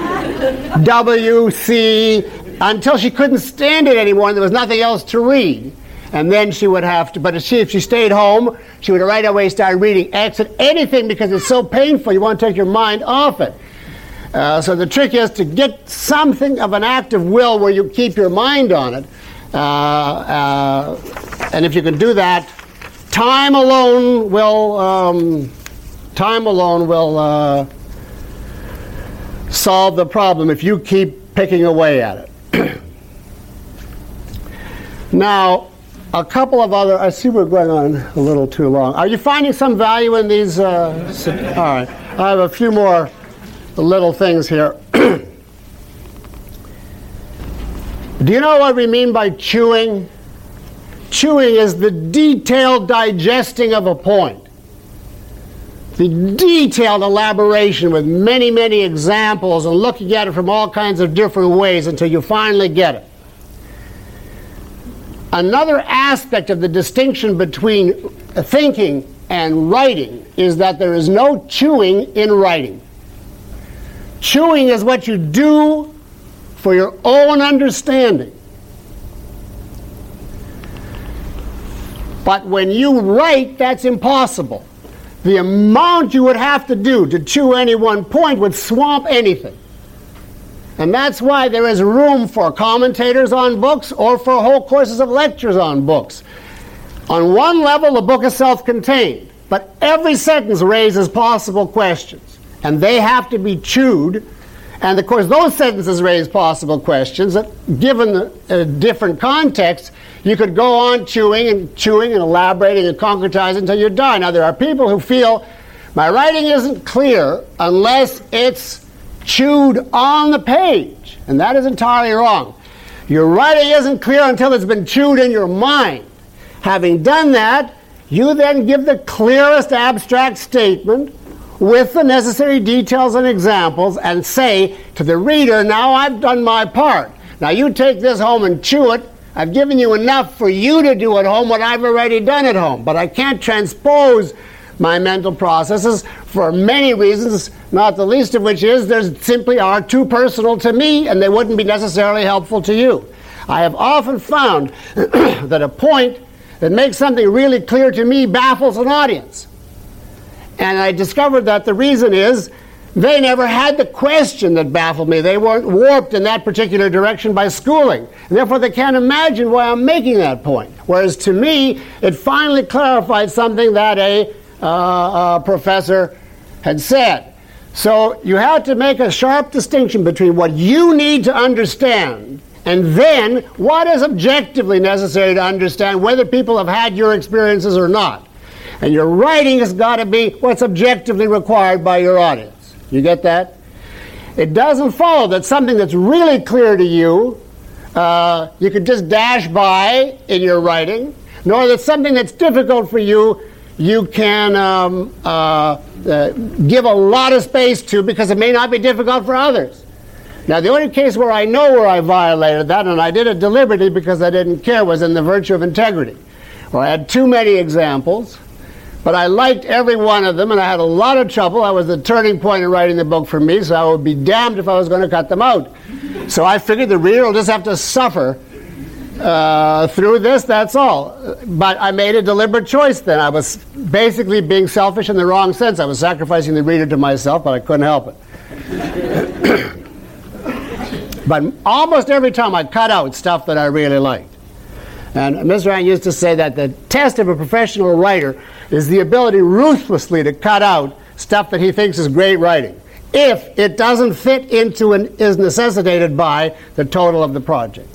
WC, until she couldn't stand it anymore and there was nothing else to read. And then she would have to, but if she stayed home, she would right away start reading exit, anything, because it's so painful, you want to take your mind off it. So the trick is to get something of an active will where you keep your mind on it. And if you can do that, time alone will solve the problem if you keep picking away at it. Now, a couple of other, I see we're going on a little too long. Are you finding some value in these? All right. I have a few more little things here. Do you know what we mean by chewing? Chewing is the detailed digesting of a point. The detailed elaboration with many, many examples and looking at it from all kinds of different ways until you finally get it. Another aspect of the distinction between thinking and writing is that there is no chewing in writing. Chewing is what you do for your own understanding. But when you write, that's impossible. The amount you would have to do to chew any one point would swamp anything. And that's why there is room for commentators on books or for whole courses of lectures on books. On one level, the book is self-contained, but every sentence raises possible questions. And they have to be chewed, And of course, those sentences raise possible questions that, given a different context, you could go on chewing and elaborating and concretizing until you die. Now, there are people who feel my writing isn't clear unless it's chewed on the page, and that is entirely wrong. Your writing isn't clear until it's been chewed in your mind. Having done that, you then give the clearest abstract statement with the necessary details and examples and say to the reader, now I've done my part. Now you take this home and chew it. I've given you enough for you to do at home what I've already done at home. But I can't transpose my mental processes for many reasons, not the least of which is they simply are too personal to me and they wouldn't be necessarily helpful to you. I have often found that a point that makes something really clear to me baffles an audience. And I discovered that the reason is they never had the question that baffled me. They weren't warped in that particular direction by schooling. And therefore, they can't imagine why I'm making that point. Whereas to me, it finally clarified something that a professor had said. So you have to make a sharp distinction between what you need to understand and then what is objectively necessary to understand, whether people have had your experiences or not. And your writing has got to be what's objectively required by your audience. You get that? It doesn't follow that something that's really clear to you, you could just dash by in your writing, nor that something that's difficult for you, you can give a lot of space to because it may not be difficult for others. Now, the only case where I know where I violated that, and I did it deliberately because I didn't care, was in The Virtue of Integrity, where I had too many examples. But I liked every one of them, and I had a lot of trouble. That was the turning point in writing the book for me, so I would be damned if I was going to cut them out. So I figured the reader will just have to suffer through this, that's all. But I made a deliberate choice then. I was basically being selfish in the wrong sense. I was sacrificing the reader to myself, but I couldn't help it. But almost every time I cut out stuff that I really liked. And Mr. Rand used to say that the test of a professional writer is the ability ruthlessly to cut out stuff that he thinks is great writing, if it doesn't fit into and is necessitated by the total of the project.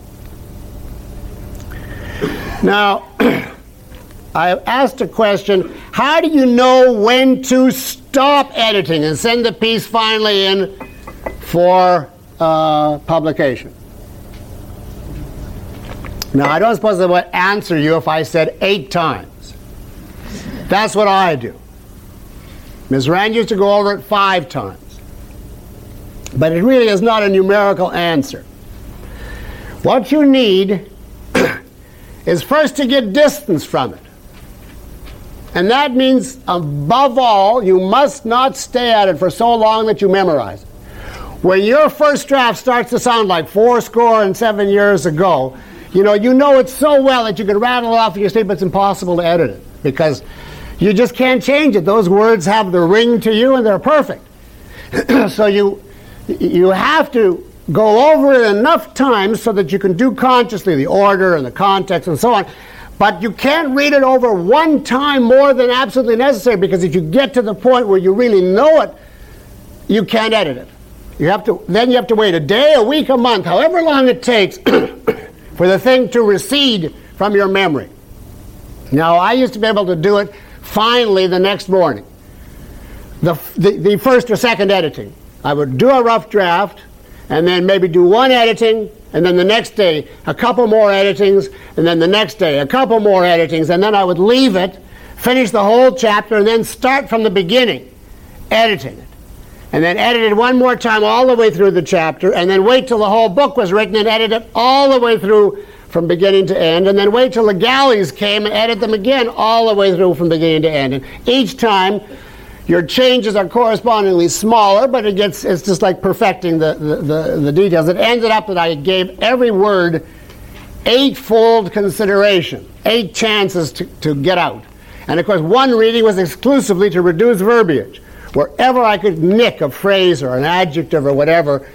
Now, I asked a question, how do you know when to stop editing and send the piece finally in for publication? Now, I don't suppose I would answer you if I said 8 times. That's what I do. Ms. Rand used to go over it 5 times. But it really is not a numerical answer. What you need is first to get distance from it. And that means, above all, you must not stay at it for so long that you memorize it. When your first draft starts to sound like 77 years ago, you know it so well that you can rattle it off in your sleep, but it's impossible to edit it because you just can't change it. Those words have the ring to you and they're perfect. So you have to go over it enough times so that you can do consciously the order and the context and so on. But you can't read it over one time more than absolutely necessary, because if you get to the point where you really know it, you can't edit it. Then you have to wait a day, a week, a month, however long it takes for the thing to recede from your memory. Now, I used to be able to do it finally the next morning. The first or second editing. I would do a rough draft, and then maybe do one editing, and then the next day a couple more editings, and then the next day a couple more editings, and then I would leave it, finish the whole chapter, and then start from the beginning, editing it. And then edit it one more time all the way through the chapter, and then wait till the whole book was written and edit it all the way through from beginning to end, and then wait till the galleys came and edit them again all the way through from beginning to end. And each time, your changes are correspondingly smaller, but it's just like perfecting the details. It ended up that I gave every word 8-fold consideration, 8 chances to get out. And of course, one reading was exclusively to reduce verbiage. Wherever I could nick a phrase or an adjective or whatever,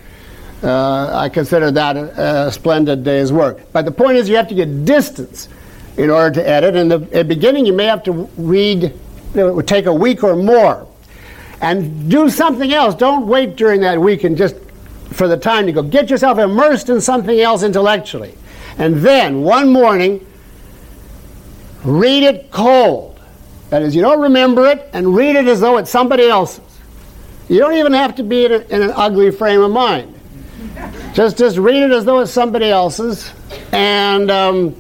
I consider that a splendid day's work. But the point is, you have to get distance in order to edit. In the beginning, you may have to read, it would take a week or more. And do something else. Don't wait during that week and just for the time to go. Get yourself immersed in something else intellectually. And then, one morning, read it cold. That is, you don't remember it, and read it as though it's somebody else's. You don't even have to be in an ugly frame of mind. Just read it as though it's somebody else's. And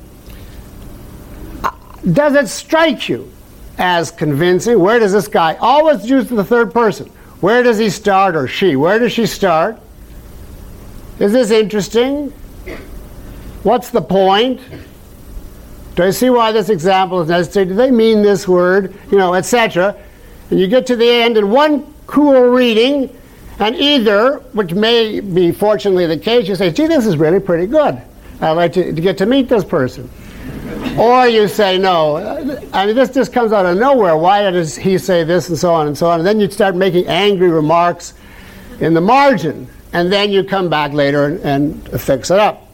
does it strike you as convincing? Where does this guy always use the third person? Where does he start, or she? Where does she start? Is this interesting? What's the point? Do I see why this example is necessary? Do they mean this word? Etc. And you get to the end in one cool reading, and either, which may be fortunately the case, you say, gee, this is really pretty good. I'd like to get to meet this person. Or you say, no, I mean, this just comes out of nowhere. Why does he say this, and so on and so on? And then you start making angry remarks in the margin. And then you come back later and fix it up.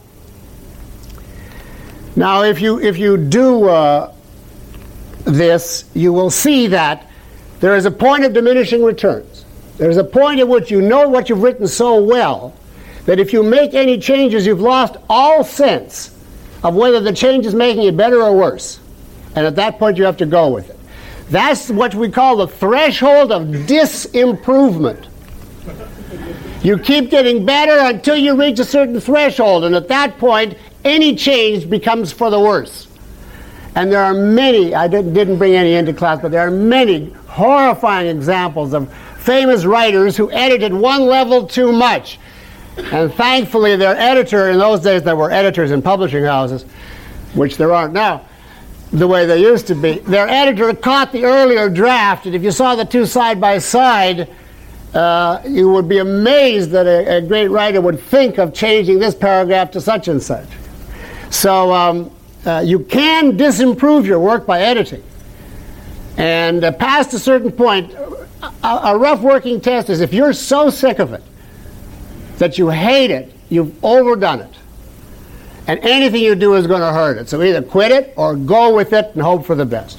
Now, if you do this, you will see that there is a point of diminishing returns. There's a point at which you know what you've written so well that if you make any changes, you've lost all sense of whether the change is making it better or worse. And at that point, you have to go with it. That's what we call the threshold of disimprovement. You keep getting better until you reach a certain threshold, and at that point, any change becomes for the worse. And there are many, I didn't bring any into class, but there are many horrifying examples of famous writers who edited one level too much. And thankfully, their editor, in those days there were editors in publishing houses, which there aren't now, the way they used to be, their editor caught the earlier draft, and if you saw the two side by side, you would be amazed that a great writer would think of changing this paragraph to such and such. So you can disimprove your work by editing. And past a certain point, a rough working test is if you're so sick of it that you hate it, you've overdone it. And anything you do is going to hurt it. So either quit it or go with it and hope for the best.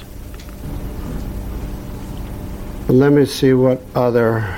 Let me see what other...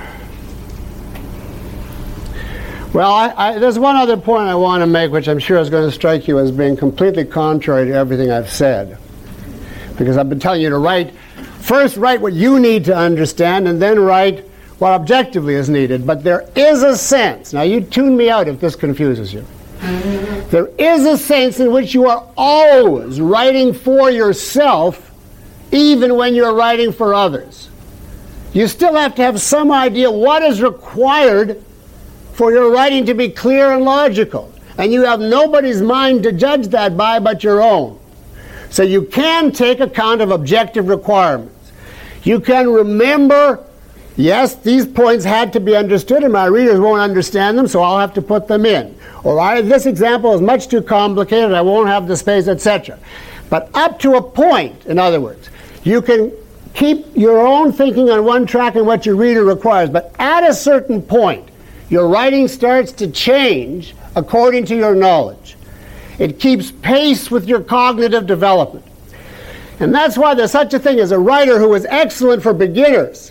Well, there's one other point I want to make, which I'm sure is going to strike you as being completely contrary to everything I've said. Because I've been telling you to first write what you need to understand, and then write what objectively is needed. But there is a sense, now you tune me out if this confuses you. There is a sense in which you are always writing for yourself, even when you're writing for others. You still have to have some idea what is required for your writing to be clear and logical. And you have nobody's mind to judge that by but your own. So you can take account of objective requirements. You can remember, yes, these points had to be understood and my readers won't understand them, so I'll have to put them in. Or this example is much too complicated, I won't have the space, etc. But up to a point, in other words, you can keep your own thinking on one track and what your reader requires. But at a certain point, your writing starts to change according to your knowledge. It keeps pace with your cognitive development. And that's why there's such a thing as a writer who is excellent for beginners,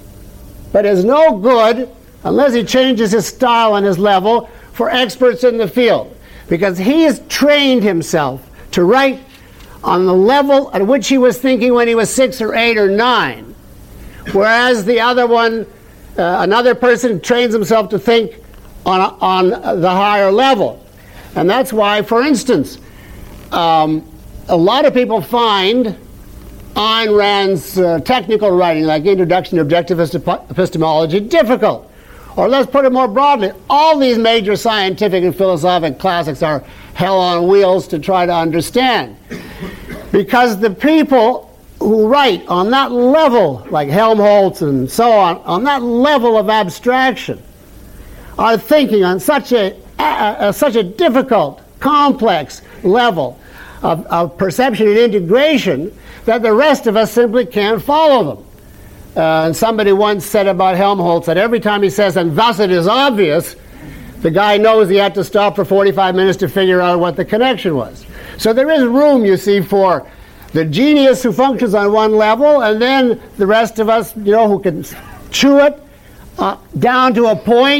but is no good unless he changes his style and his level for experts in the field. Because he has trained himself to write on the level at which he was thinking when he was 6 or 8 or 9. Whereas the other one, another person trains himself to think on the higher level. And that's why, for instance, a lot of people find Ayn Rand's technical writing, like Introduction to Objective Epistemology, difficult. Or let's put it more broadly, all these major scientific and philosophic classics are hell on wheels to try to understand. Because the people who write on that level, like Helmholtz and so on that level of abstraction, are thinking on such a difficult, complex level of perception and integration that the rest of us simply can't follow them. And somebody once said about Helmholtz that every time he says, and thus it is obvious, the guy knows he had to stop for 45 minutes to figure out what the connection was. So there is room, you see, for the genius who functions on one level, and then the rest of us, who can chew it down to a point,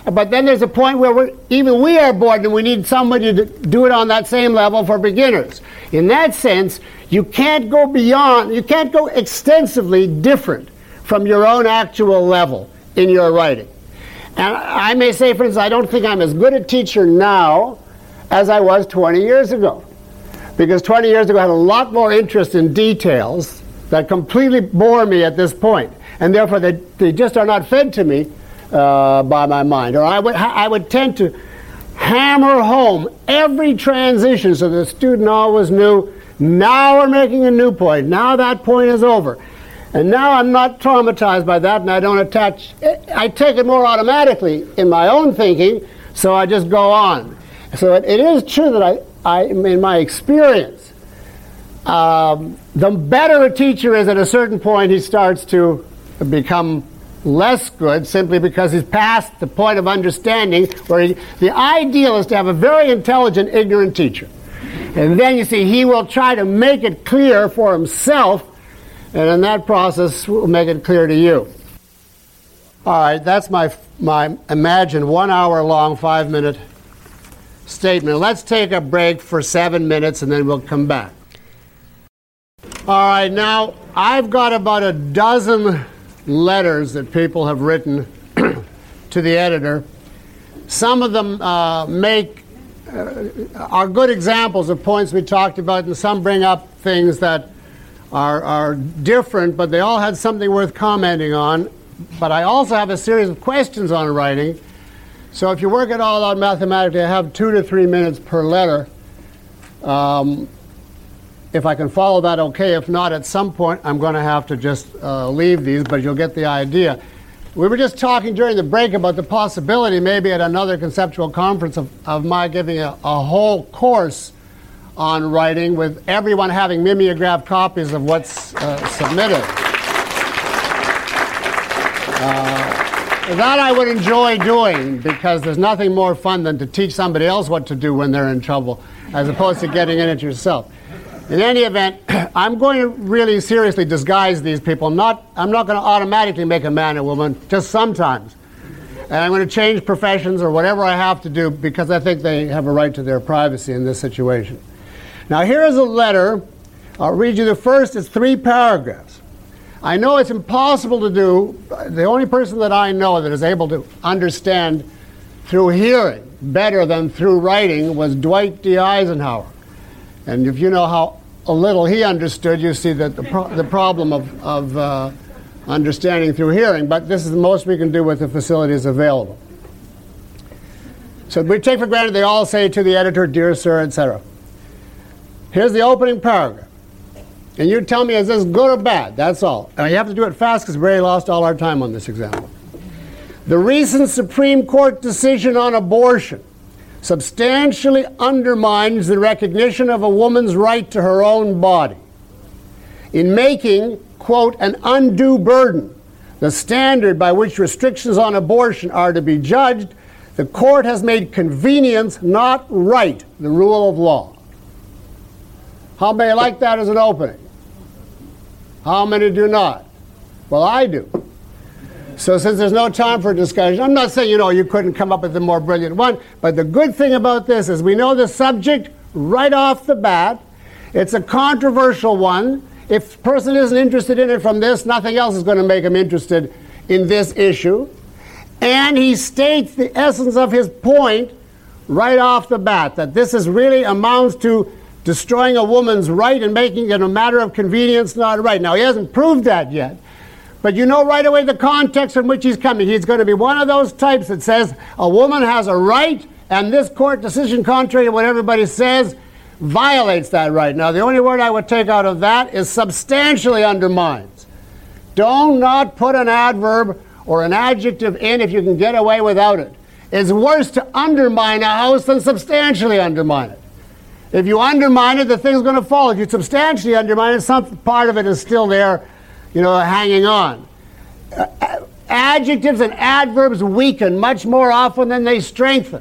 But then there's a point where even we are bored and we need somebody to do it on that same level for beginners. In that sense, you can't go beyond, you can't go extensively different from your own actual level in your writing. And I may say, for instance, I don't think I'm as good a teacher now as I was 20 years ago. Because 20 years ago I had a lot more interest in details that completely bore me at this point. And therefore they just are not fed to me by my mind. Or I would tend to hammer home every transition so the student always knew, now we're making a new point, now that point is over. And now I'm not traumatized by that, and I don't attach, I take it more automatically in my own thinking, so I just go on. So it is true that I in my experience, the better a teacher is at a certain point, he starts to become less good simply because he's past the point of understanding where the ideal is to have a very intelligent, ignorant teacher. And then you see he will try to make it clear for himself, and in that process will make it clear to you. All right, that's my imagined 1 hour long, 5-minute statement. Let's take a break for 7 minutes and then we'll come back. All right, now I've got about a dozen letters that people have written to the editor. Some of them are good examples of points we talked about, and some bring up things that are different, but they all had something worth commenting on. But I also have a series of questions on writing. So if you work it all out mathematically, I have 2 to 3 minutes per letter. If I can follow that, okay. If not, at some point, I'm going to have to just leave these, but you'll get the idea. We were just talking during the break about the possibility, maybe at another conceptual conference, of my giving a whole course on writing with everyone having mimeographed copies of what's submitted. That I would enjoy doing, because there's nothing more fun than to teach somebody else what to do when they're in trouble, as opposed to getting in it yourself. In any event, I'm going to really seriously disguise these people. I'm not going to automatically make a man a woman, just sometimes. And I'm going to change professions or whatever I have to do, because I think they have a right to their privacy in this situation. Now here is a letter. I'll read you the first. It's 3 paragraphs. I know it's impossible to do. The only person that I know that is able to understand through hearing better than through writing was Dwight D. Eisenhower. And if you know how a little he understood, you see that the problem of understanding through hearing. But this is the most we can do with the facilities available. So we take for granted they all say to the editor, "Dear Sir," etc. Here's the opening paragraph. And you tell me, is this good or bad? That's all. Now, you have to do it fast because we already lost all our time on this example. The recent Supreme Court decision on abortion substantially undermines the recognition of a woman's right to her own body. In making, quote, an undue burden the standard by which restrictions on abortion are to be judged, the court has made convenience, not right, the rule of law. How many like that as an opening? How many do not? Well, I do. So since there's no time for discussion, I'm not saying, you couldn't come up with a more brilliant one, but the good thing about this is we know the subject right off the bat. It's a controversial one. If a person isn't interested in it from this, nothing else is going to make him interested in this issue. And he states the essence of his point right off the bat, that this is really amounts to destroying a woman's right and making it a matter of convenience, not right. Now, he hasn't proved that yet. But you know right away the context in which he's coming. He's going to be one of those types that says a woman has a right, and this court decision, contrary to what everybody says, violates that right. Now, the only word I would take out of that is substantially undermines. Do not put an adverb or an adjective in if you can get away without it. It's worse to undermine a house than substantially undermine it. If you undermine it, the thing's going to fall. If you substantially undermine it, some part of it is still there, hanging on. Adjectives and adverbs weaken much more often than they strengthen.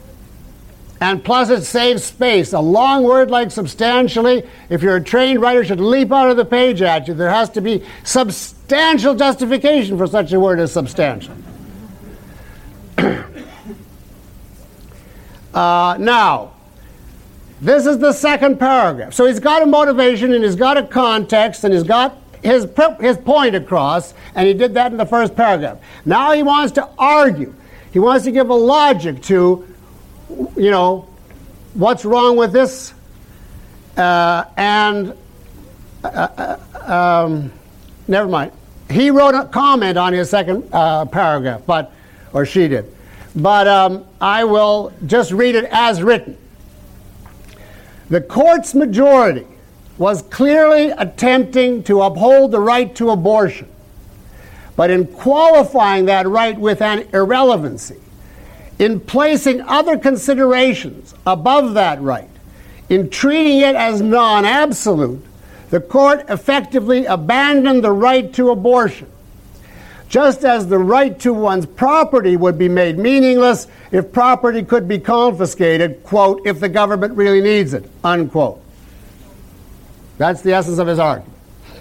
And plus it saves space. A long word like substantially, if you're a trained writer, should leap out of the page at you. There has to be substantial justification for such a word as substantial. Now, this is the second paragraph. So he's got a motivation, and he's got a context, and he's got his point across, and he did that in the first paragraph. Now he wants to argue. He wants to give a logic to, what's wrong with this, never mind. He wrote a comment on his second paragraph, or she did. But I will just read it as written. The court's majority was clearly attempting to uphold the right to abortion, but in qualifying that right with an irrelevancy, in placing other considerations above that right, in treating it as non-absolute, the court effectively abandoned the right to abortion, just as the right to one's property would be made meaningless if property could be confiscated, quote, if the government really needs it, unquote. That's the essence of his argument.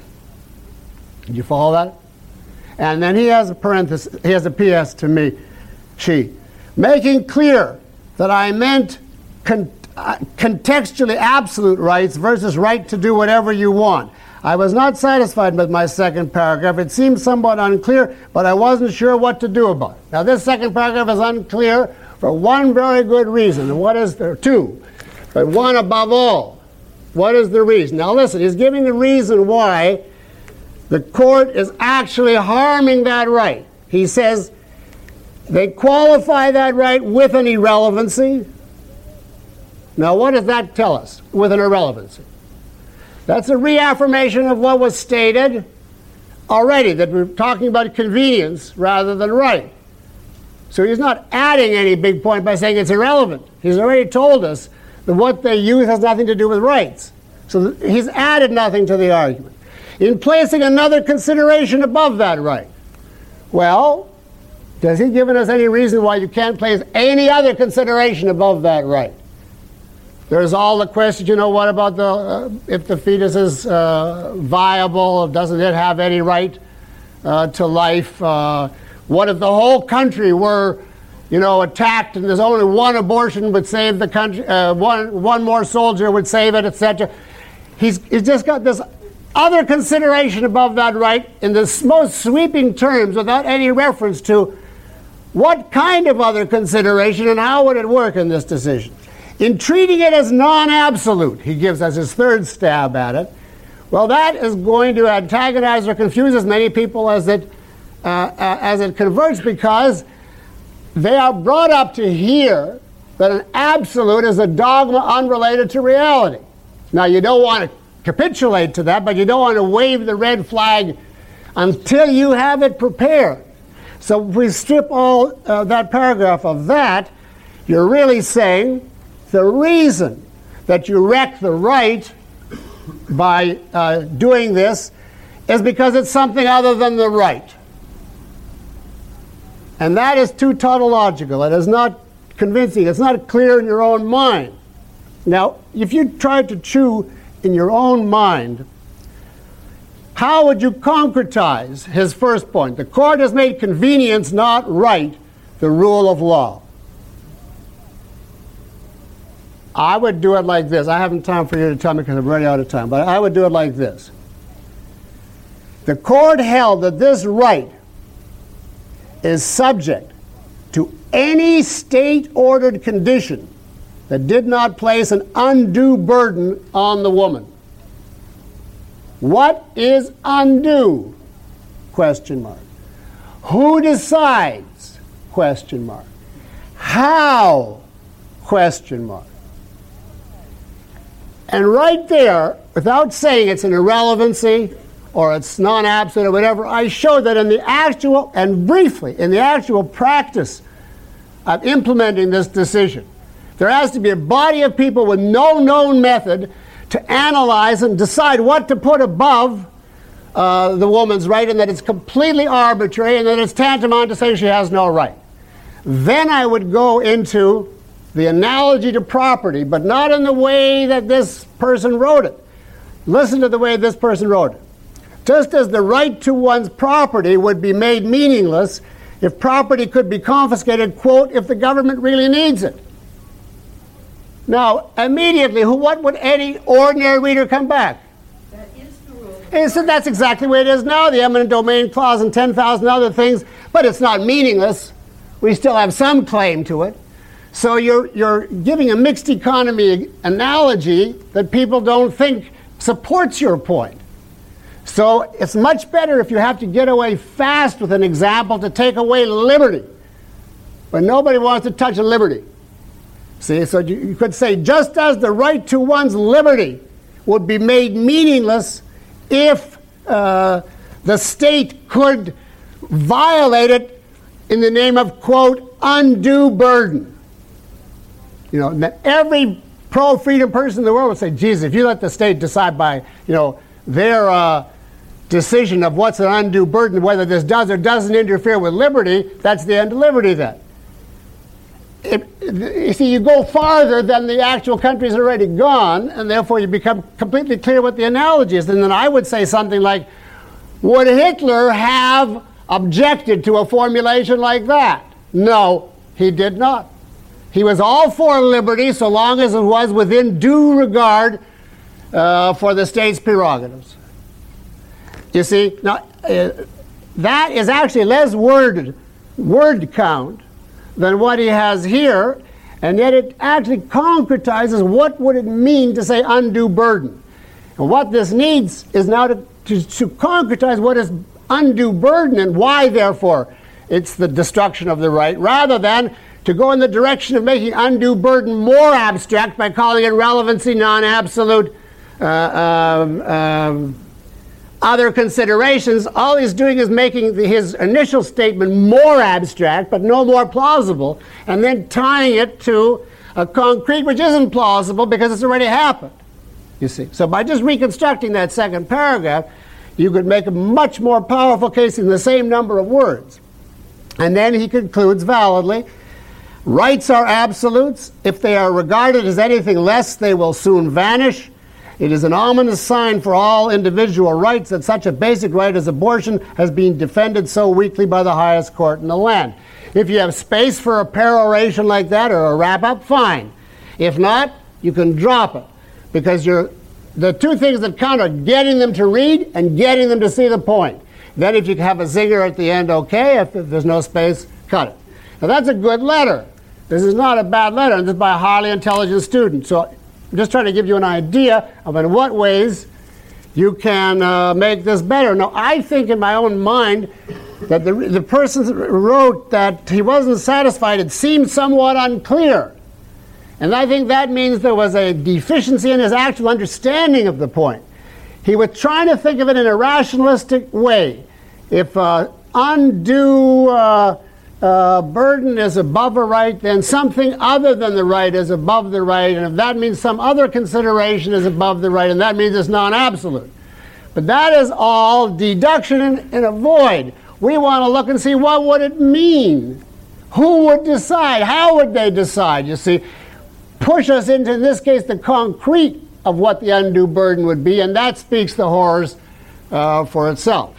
Did you follow that? And then he has a parenthesis, he has a PS to me, she, making clear that I meant contextually absolute rights versus right to do whatever you want. I was not satisfied with my second paragraph. It seemed somewhat unclear, but I wasn't sure what to do about it. Now, this second paragraph is unclear for one very good reason. And what is there? Two. But one above all. What is the reason? Now, listen, he's giving the reason why the court is actually harming that right. He says they qualify that right with an irrelevancy. Now, what does that tell us, with an irrelevancy? That's a reaffirmation of what was stated already, that we're talking about convenience rather than right. So he's not adding any big point by saying it's irrelevant. He's already told us that what they use has nothing to do with rights. So he's added nothing to the argument. In placing another consideration above that right, well, has he given us any reason why you can't place any other consideration above that right? There's all the questions, what about if the fetus is viable, doesn't it have any right to life? What if the whole country were, attacked and there's only one abortion would save the country, one more soldier would save it, etc. He's just got this other consideration above that right in the most sweeping terms without any reference to what kind of other consideration and how would it work in this decision. In treating it as non-absolute, he gives us his third stab at it. Well, that is going to antagonize or confuse as many people as it converts, because they are brought up to hear that an absolute is a dogma unrelated to reality. Now, you don't want to capitulate to that, but you don't want to wave the red flag until you have it prepared. So if we strip all that paragraph of that, you're really saying the reason that you wreck the right by doing this is because it's something other than the right. And that is too tautological. It is not convincing. It's not clear in your own mind. Now, if you tried to chew in your own mind, how would you concretize his first point? The court has made convenience, not right, the rule of law. I would do it like this. I haven't time for you to tell me because I'm already out of time, but I would do it like this. The court held that this right is subject to any state-ordered condition that did not place an undue burden on the woman. What is undue? Question mark. Who decides? Question mark. How? Question mark. And right there, without saying it's an irrelevancy or it's non-absolute or whatever, I show that in the actual, and briefly, in the actual practice of implementing this decision, there has to be a body of people with no known method to analyze and decide what to put above the woman's right, and that it's completely arbitrary and that it's tantamount to say she has no right. Then I would go into the analogy to property, but not in the way that this person wrote it. Listen to the way this person wrote it. Just as the right to one's property would be made meaningless if property could be confiscated, quote, if the government really needs it. Now, immediately, what would any ordinary reader come back? That is the rule. And so that's exactly the way it is now, the eminent domain clause and 10,000 other things, but it's not meaningless. We still have some claim to it. So you're giving a mixed economy analogy that people don't think supports your point. So it's much better if you have to get away fast with an example to take away liberty. But nobody wants to touch a liberty. See, so you could say, just as the right to one's liberty would be made meaningless if the state could violate it in the name of, quote, undue burden. You know, every pro-freedom person in the world would say, Jesus, if you let the state decide by, their decision of what's an undue burden, whether this does or doesn't interfere with liberty, that's the end of liberty then. You see, you go farther than the actual country's already gone, and therefore you become completely clear what the analogy is. And then I would say something like, would Hitler have objected to a formulation like that? No, he did not. He was all for liberty so long as it was within due regard for the state's prerogatives. You see, now that is actually less word count than what he has here, and yet it actually concretizes what would it mean to say undue burden. And what this needs is now to concretize what is undue burden and why, therefore, it's the destruction of the right, rather than to go in the direction of making undue burden more abstract by calling it relevancy, non-absolute, other considerations. All he's doing is making his initial statement more abstract, but no more plausible, and then tying it to a concrete which isn't plausible because it's already happened, you see. So by just reconstructing that second paragraph, you could make a much more powerful case in the same number of words. And then he concludes validly, rights are absolutes. If they are regarded as anything less, they will soon vanish. It is an ominous sign for all individual rights that such a basic right as abortion has been defended so weakly by the highest court in the land. If you have space for a peroration like that or a wrap-up, fine. If not, you can drop it, because the two things that count are getting them to read and getting them to see the point. Then if you have a zinger at the end, okay. If there's no space, cut it. Now that's a good letter. This is not a bad letter, and this is by a highly intelligent student. So I'm just trying to give you an idea of in what ways you can make this better. Now, I think in my own mind that the person who wrote that he wasn't satisfied, it seemed somewhat unclear. And I think that means there was a deficiency in his actual understanding of the point. He was trying to think of it in a rationalistic way. If undue burden is above a right, then something other than the right is above the right, and if that means some other consideration is above the right, and that means it's non-absolute. But that is all deduction in a void. We want to look and see, what would it mean? Who would decide? How would they decide? You see, push us into, in this case, the concrete of what the undue burden would be, and that speaks the horrors for itself.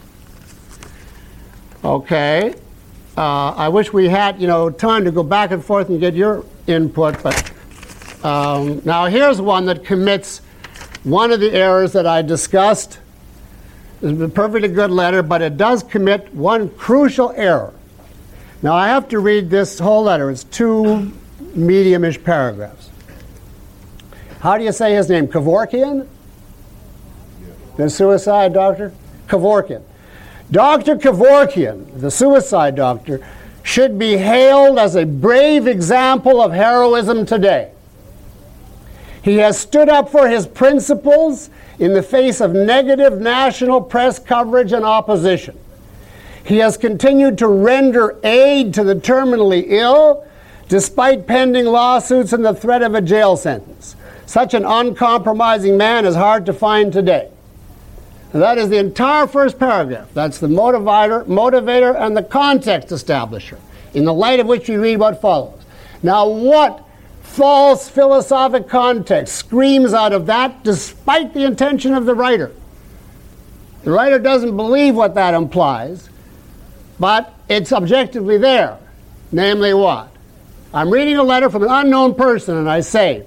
Okay. I wish we had, time to go back and forth and get your input, but now here's one that commits one of the errors that I discussed. It's a perfectly good letter, but it does commit one crucial error. Now I have to read this whole letter. It's 2 medium-ish paragraphs. How do you say his name? Kevorkian? The suicide doctor? Kevorkian. Dr. Kevorkian, the suicide doctor, should be hailed as a brave example of heroism today. He has stood up for his principles in the face of negative national press coverage and opposition. He has continued to render aid to the terminally ill, despite pending lawsuits and the threat of a jail sentence. Such an uncompromising man is hard to find today. And that is the entire first paragraph. That's the motivator, and the context establisher, in the light of which we read what follows. Now, what false philosophic context screams out of that, despite the intention of the writer? The writer doesn't believe what that implies, but it's objectively there. Namely what? I'm reading a letter from an unknown person, and I say,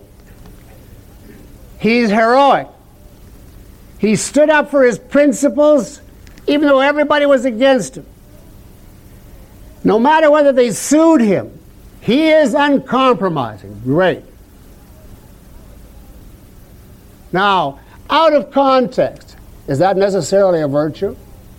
he's heroic. He stood up for his principles, even though everybody was against him. No matter whether they sued him, he is uncompromising. Great. Now, out of context, is that necessarily a virtue?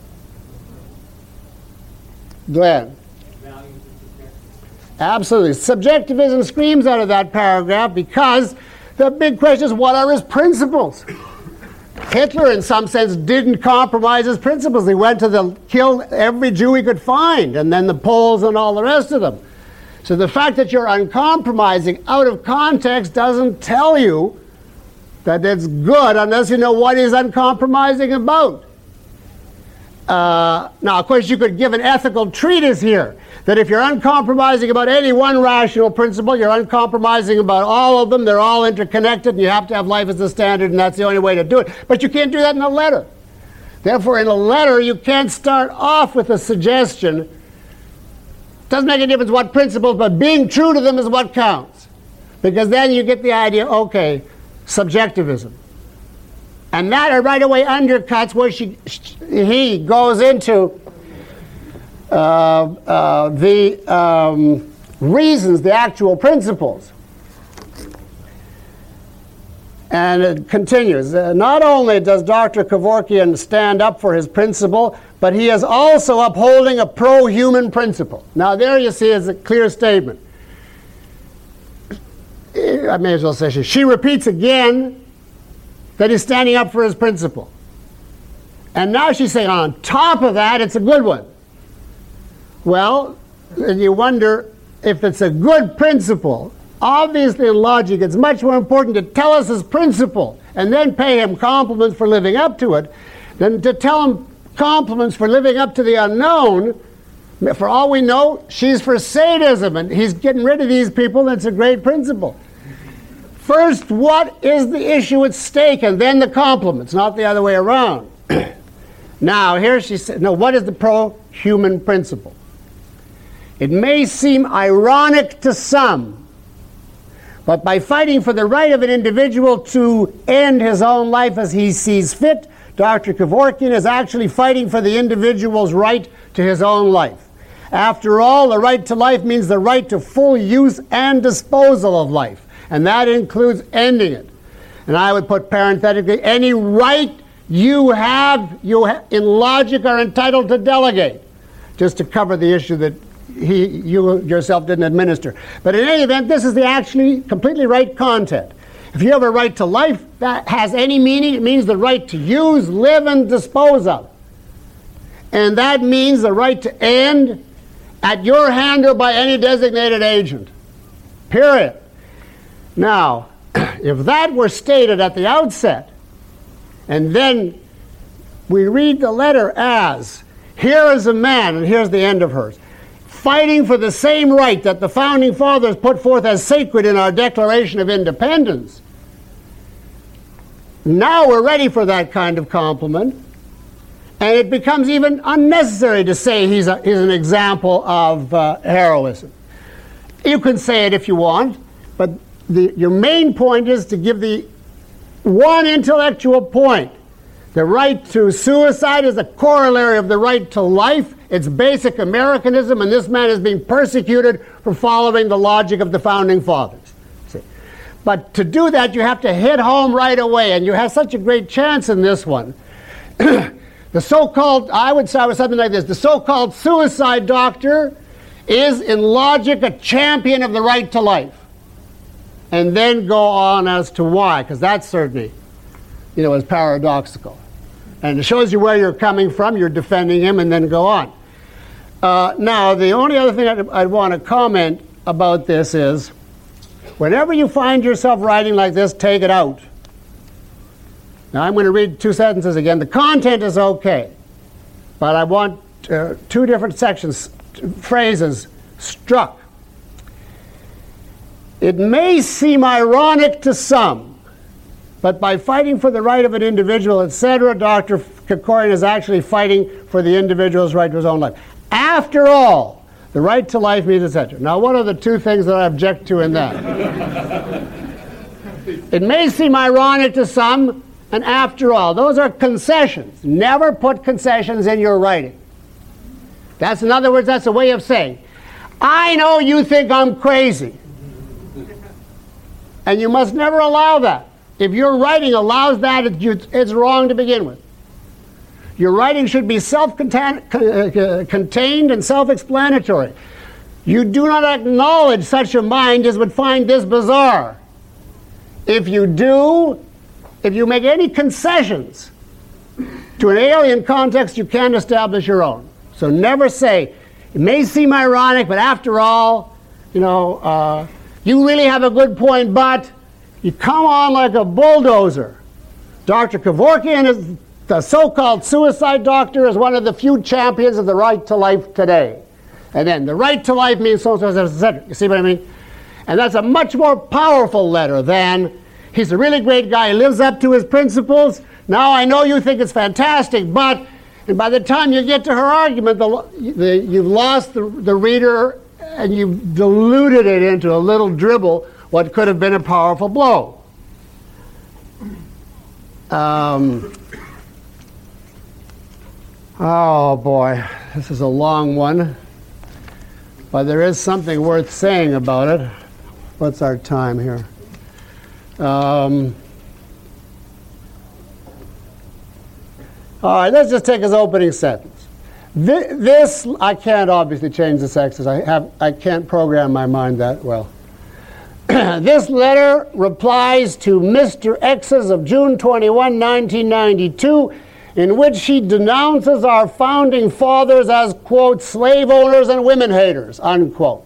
Glenn? Absolutely. Subjectivism screams out of that paragraph because the big question is, what are his principles? Hitler, in some sense, didn't compromise his principles. He went to kill every Jew he could find, and then the Poles and all the rest of them. So the fact that you're uncompromising out of context doesn't tell you that it's good unless you know what he's uncompromising about. Now, of course, you could give an ethical treatise here, that if you're uncompromising about any one rational principle, you're uncompromising about all of them, they're all interconnected, and you have to have life as a standard, and that's the only way to do it. But you can't do that in a letter. Therefore, in a letter, you can't start off with a suggestion. Doesn't make any difference what principles, but being true to them is what counts. Because then you get the idea, okay, subjectivism. And that right away undercuts where he goes into the reasons, the actual principles. And it continues. Not only does Dr. Kevorkian stand up for his principle, but he is also upholding a pro-human principle. Now there you see is a clear statement. I may as well say she repeats again that he's standing up for his principle. And now she's saying on top of that, it's a good one. Well, and you wonder if it's a good principle. Obviously, in logic, it's much more important to tell us his principle and then pay him compliments for living up to it than to tell him compliments for living up to the unknown. For all we know, she's for sadism, and he's getting rid of these people, and it's a great principle. First, what is the issue at stake, and then the compliments, not the other way around. Now, here she said, no, what is the pro-human principle? It may seem ironic to some, but by fighting for the right of an individual to end his own life as he sees fit, Dr. Kevorkian is actually fighting for the individual's right to his own life. After all, the right to life means the right to full use and disposal of life, and that includes ending it. And I would put parenthetically, any right you have in logic are entitled to delegate, just to cover the issue that you yourself didn't administer. But in any event, this is the actually completely right content. If you have a right to life that has any meaning, it means the right to use, live, and dispose of. And that means the right to end at your hand or by any designated agent. Period. Now, if that were stated at the outset, and then we read the letter as, here is a man, and here's the end of hers, fighting for the same right that the Founding Fathers put forth as sacred in our Declaration of Independence. Now we're ready for that kind of compliment, and it becomes even unnecessary to say he's an example of heroism. You can say it if you want, but your main point is to give the one intellectual point. The right to suicide is a corollary of the right to life. It's basic Americanism, and this man is being persecuted for following the logic of the Founding Fathers. See? But to do that, you have to hit home right away, and you have such a great chance in this one. The so-called, I would say something like this, the so-called suicide doctor is, in logic, a champion of the right to life. And then go on as to why, because that certainly, is paradoxical. And it shows you where you're coming from, you're defending him, and then go on. Now, the only other thing I'd want to comment about this is, whenever you find yourself writing like this, take it out. Now, I'm going to read two sentences again. The content is okay, but I want two different sections, phrases struck. It may seem ironic to some, but by fighting for the right of an individual, etc., Dr. Kevorkian is actually fighting for the individual's right to his own life. After all, The right to life means etc. Now, what are the two things that I object to in that? It may seem ironic to some, and after all, those are concessions. Never put concessions in your writing. That's, in other words, that's a way of saying, I know you think I'm crazy. And you must never allow that. If your writing allows that, it's wrong to begin with. Your writing should be self-contained and self-explanatory. You do not acknowledge such a mind as would find this bizarre. If you do, if you make any concessions to an alien context, you can't establish your own. So never say, it may seem ironic, but after all, you really have a good point, but you come on like a bulldozer. Dr. Kevorkian, is the so-called suicide doctor, is one of the few champions of the right to life today. And then the right to life means so, etc. You see what I mean? And that's a much more powerful letter than, he's a really great guy, he lives up to his principles. Now I know you think it's fantastic, but, and by the time you get to her argument, you've lost the reader and you've diluted it into a little dribble, what could have been a powerful blow. Oh boy, this is a long one, but there is something worth saying about it. What's our time here? All right, let's just take his opening sentence. This, I can't obviously change the sexes. I can't program my mind that well. This letter replies to Mr. X's of June 21, 1992, in which she denounces our founding fathers as, quote, slave owners and women haters, unquote.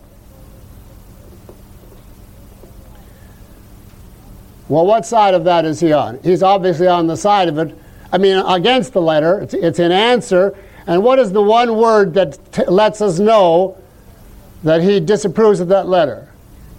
Well, what side of that is he on? He's obviously on the side of it, against the letter. It's in answer. And what is the one word that lets us know that he disapproves of that letter?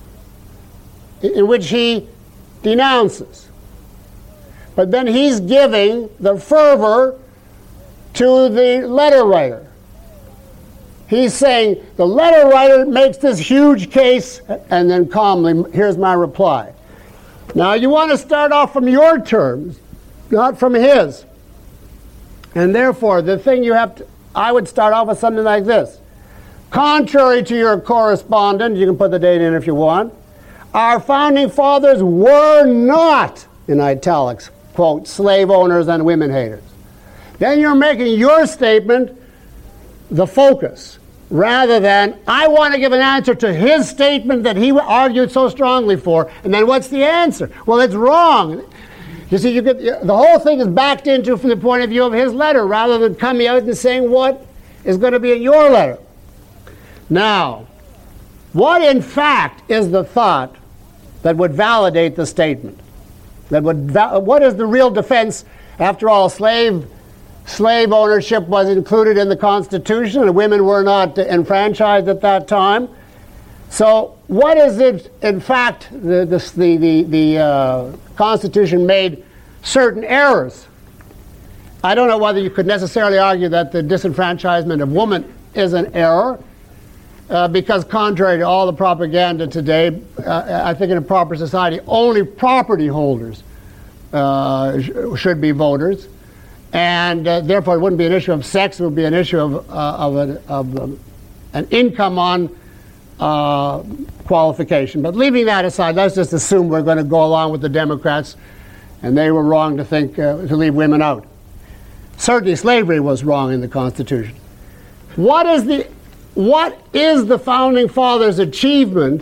In which he denounces. But then he's giving the fervor to the letter writer. He's saying, the letter writer makes this huge case, and then calmly, here's my reply. Now you want to start off from your terms, not from his. And therefore, the thing you have to, I would start off with something like this. Contrary to your correspondent, you can put the date in if you want, our founding fathers were not, in italics, quote, slave owners and women haters. Then you're making your statement the focus, rather than, I want to give an answer to his statement that he argued so strongly for, and then what's the answer? Well, it's wrong. You see, the whole thing is backed into from the point of view of his letter, rather than coming out and saying what is going to be in your letter. Now, what in fact is the thought that would validate the statement? What is the real defense? After all, slave ownership was included in the Constitution, and women were not enfranchised at that time. So what is it, in fact, the Constitution made certain errors. I don't know whether you could necessarily argue that the disenfranchisement of women is an error, because contrary to all the propaganda today, I think in a proper society, only property holders should be voters. And therefore it wouldn't be an issue of sex, it would be an issue of an income on qualification. But leaving that aside, let's just assume we're going to go along with the Democrats, and they were wrong to think to leave women out. Certainly slavery was wrong in the Constitution. What is the Founding Fathers' achievement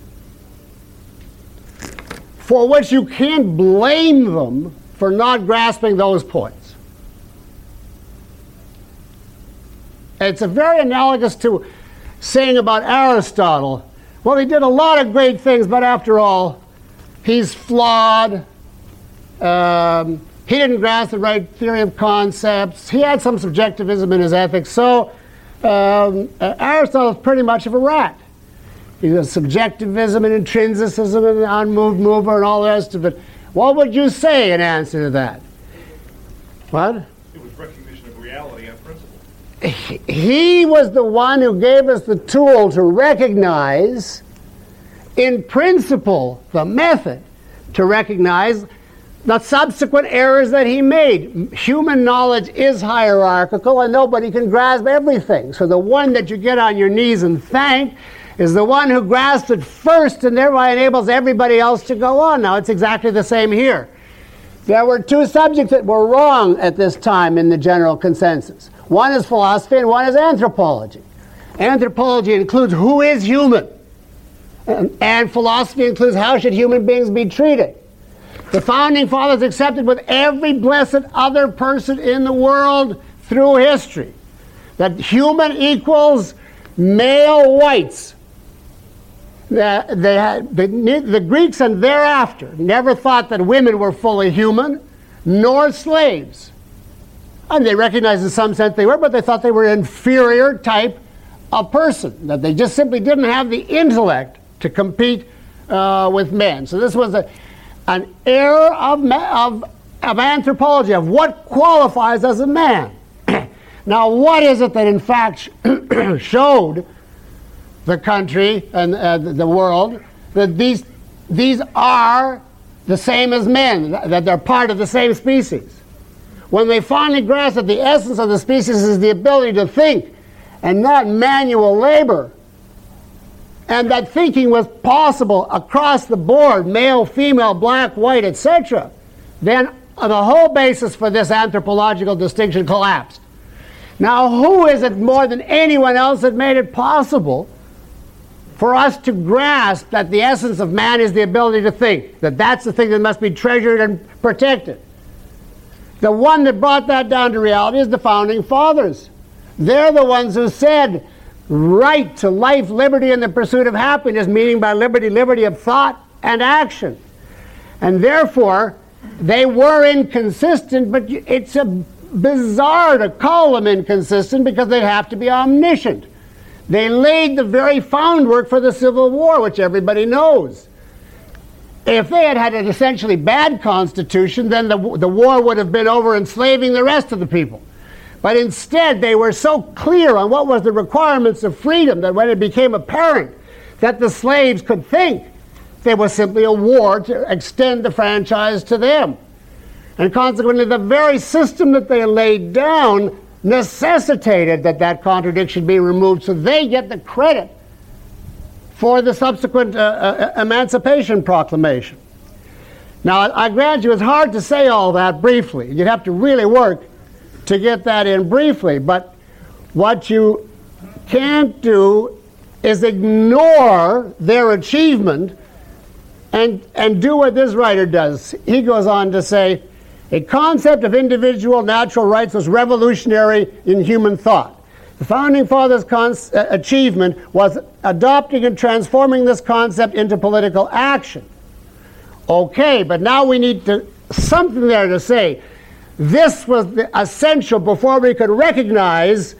for which you can't blame them for not grasping those points? It's a very analogous to saying about Aristotle, well, he did a lot of great things, but after all, he's flawed. He didn't grasp the right theory of concepts. He had some subjectivism in his ethics. So Aristotle's pretty much of a rat. He has subjectivism and intrinsicism and the unmoved mover and all the rest of it. What would you say in answer to that? What? It was recognition of reality and principle. he was the one who gave us the tool to recognize, in principle, the method to recognize the subsequent errors that he made. Human knowledge is hierarchical and nobody can grasp everything. So the one that you get on your knees and thank is the one who grasps it first and thereby enables everybody else to go on. Now it's exactly the same here. There were two subjects that were wrong at this time in the general consensus. One is philosophy and one is anthropology. Anthropology includes who is human, and philosophy includes how should human beings be treated. The Founding Fathers accepted with every blessed other person in the world through history that human equals male whites. The Greeks and thereafter never thought that women were fully human, nor slaves. And they recognized in some sense they were, but they thought they were an inferior type of person, that they just simply didn't have the intellect to compete with men. So this was an error of anthropology, of what qualifies as a man. Now, what is it that in fact showed the country and the world that these are the same as men, that they're part of the same species? When they finally grasped that the essence of the species is the ability to think and not manual labor, and that thinking was possible across the board, male, female, black, white, etc., then the whole basis for this anthropological distinction collapsed. Now, who is it more than anyone else that made it possible for us to grasp that the essence of man is the ability to think, that that's the thing that must be treasured and protected? The one that brought that down to reality is the Founding Fathers. They're the ones who said right to life, liberty, and the pursuit of happiness, meaning by liberty, liberty of thought and action. And therefore, they were inconsistent, but it's bizarre to call them inconsistent because they'd have to be omniscient. They laid the very groundwork for the Civil War, which everybody knows. If they had had an essentially bad constitution, then the war would have been over enslaving the rest of the people. But instead, they were so clear on what was the requirements of freedom that when it became apparent that the slaves could think, there was simply a war to extend the franchise to them. And consequently, the very system that they laid down necessitated that that contradiction be removed, so they get the credit for the subsequent Emancipation Proclamation. Now, I grant you it's hard to say all that briefly. You'd have to really work to get that in briefly, but what you can't do is ignore their achievement and do what this writer does. He goes on to say, a concept of individual natural rights was revolutionary in human thought. The Founding Fathers' achievement was adopting and transforming this concept into political action. Okay, but now we need something there to say. This was the essential before we could recognize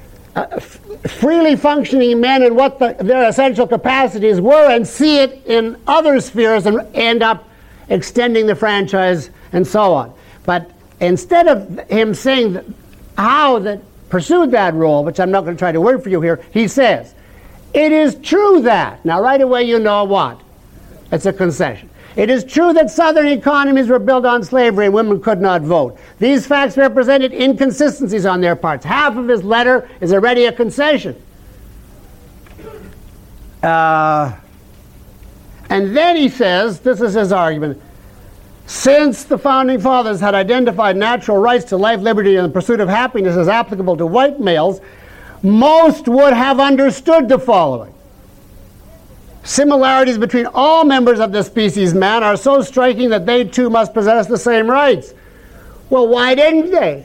freely functioning men and what their essential capacities were and see it in other spheres and end up extending the franchise and so on. But instead of him saying how that pursued that role, which I'm not going to try to word for you here, he says, it is true that, now right away you know what, it's a concession. It is true that southern economies were built on slavery and women could not vote. These facts represented inconsistencies on their parts. Half of his letter is already a concession. And then he says, this is his argument, since the Founding Fathers had identified natural rights to life, liberty, and the pursuit of happiness as applicable to white males, most would have understood the following. Similarities between all members of the species man are so striking that they too must possess the same rights. Well, why didn't they?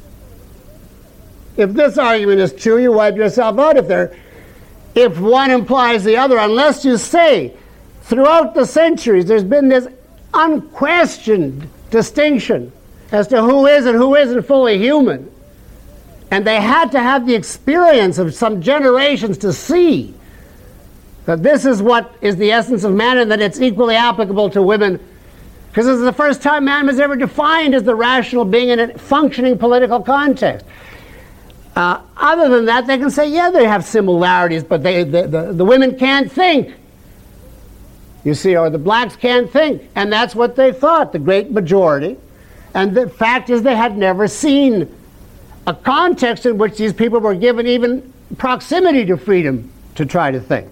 If this argument is true, you wipe yourself out if one implies the other, unless you say, throughout the centuries, there's been this unquestioned distinction as to who is and who isn't fully human. And they had to have the experience of some generations to see that this is what is the essence of man and that it's equally applicable to women. Because this is the first time man was ever defined as the rational being in a functioning political context. Other than that, they can say, yeah, they have similarities, but the women can't think. You see, or the blacks can't think. And that's what they thought, the great majority. And the fact is they had never seen a context in which these people were given even proximity to freedom to try to think.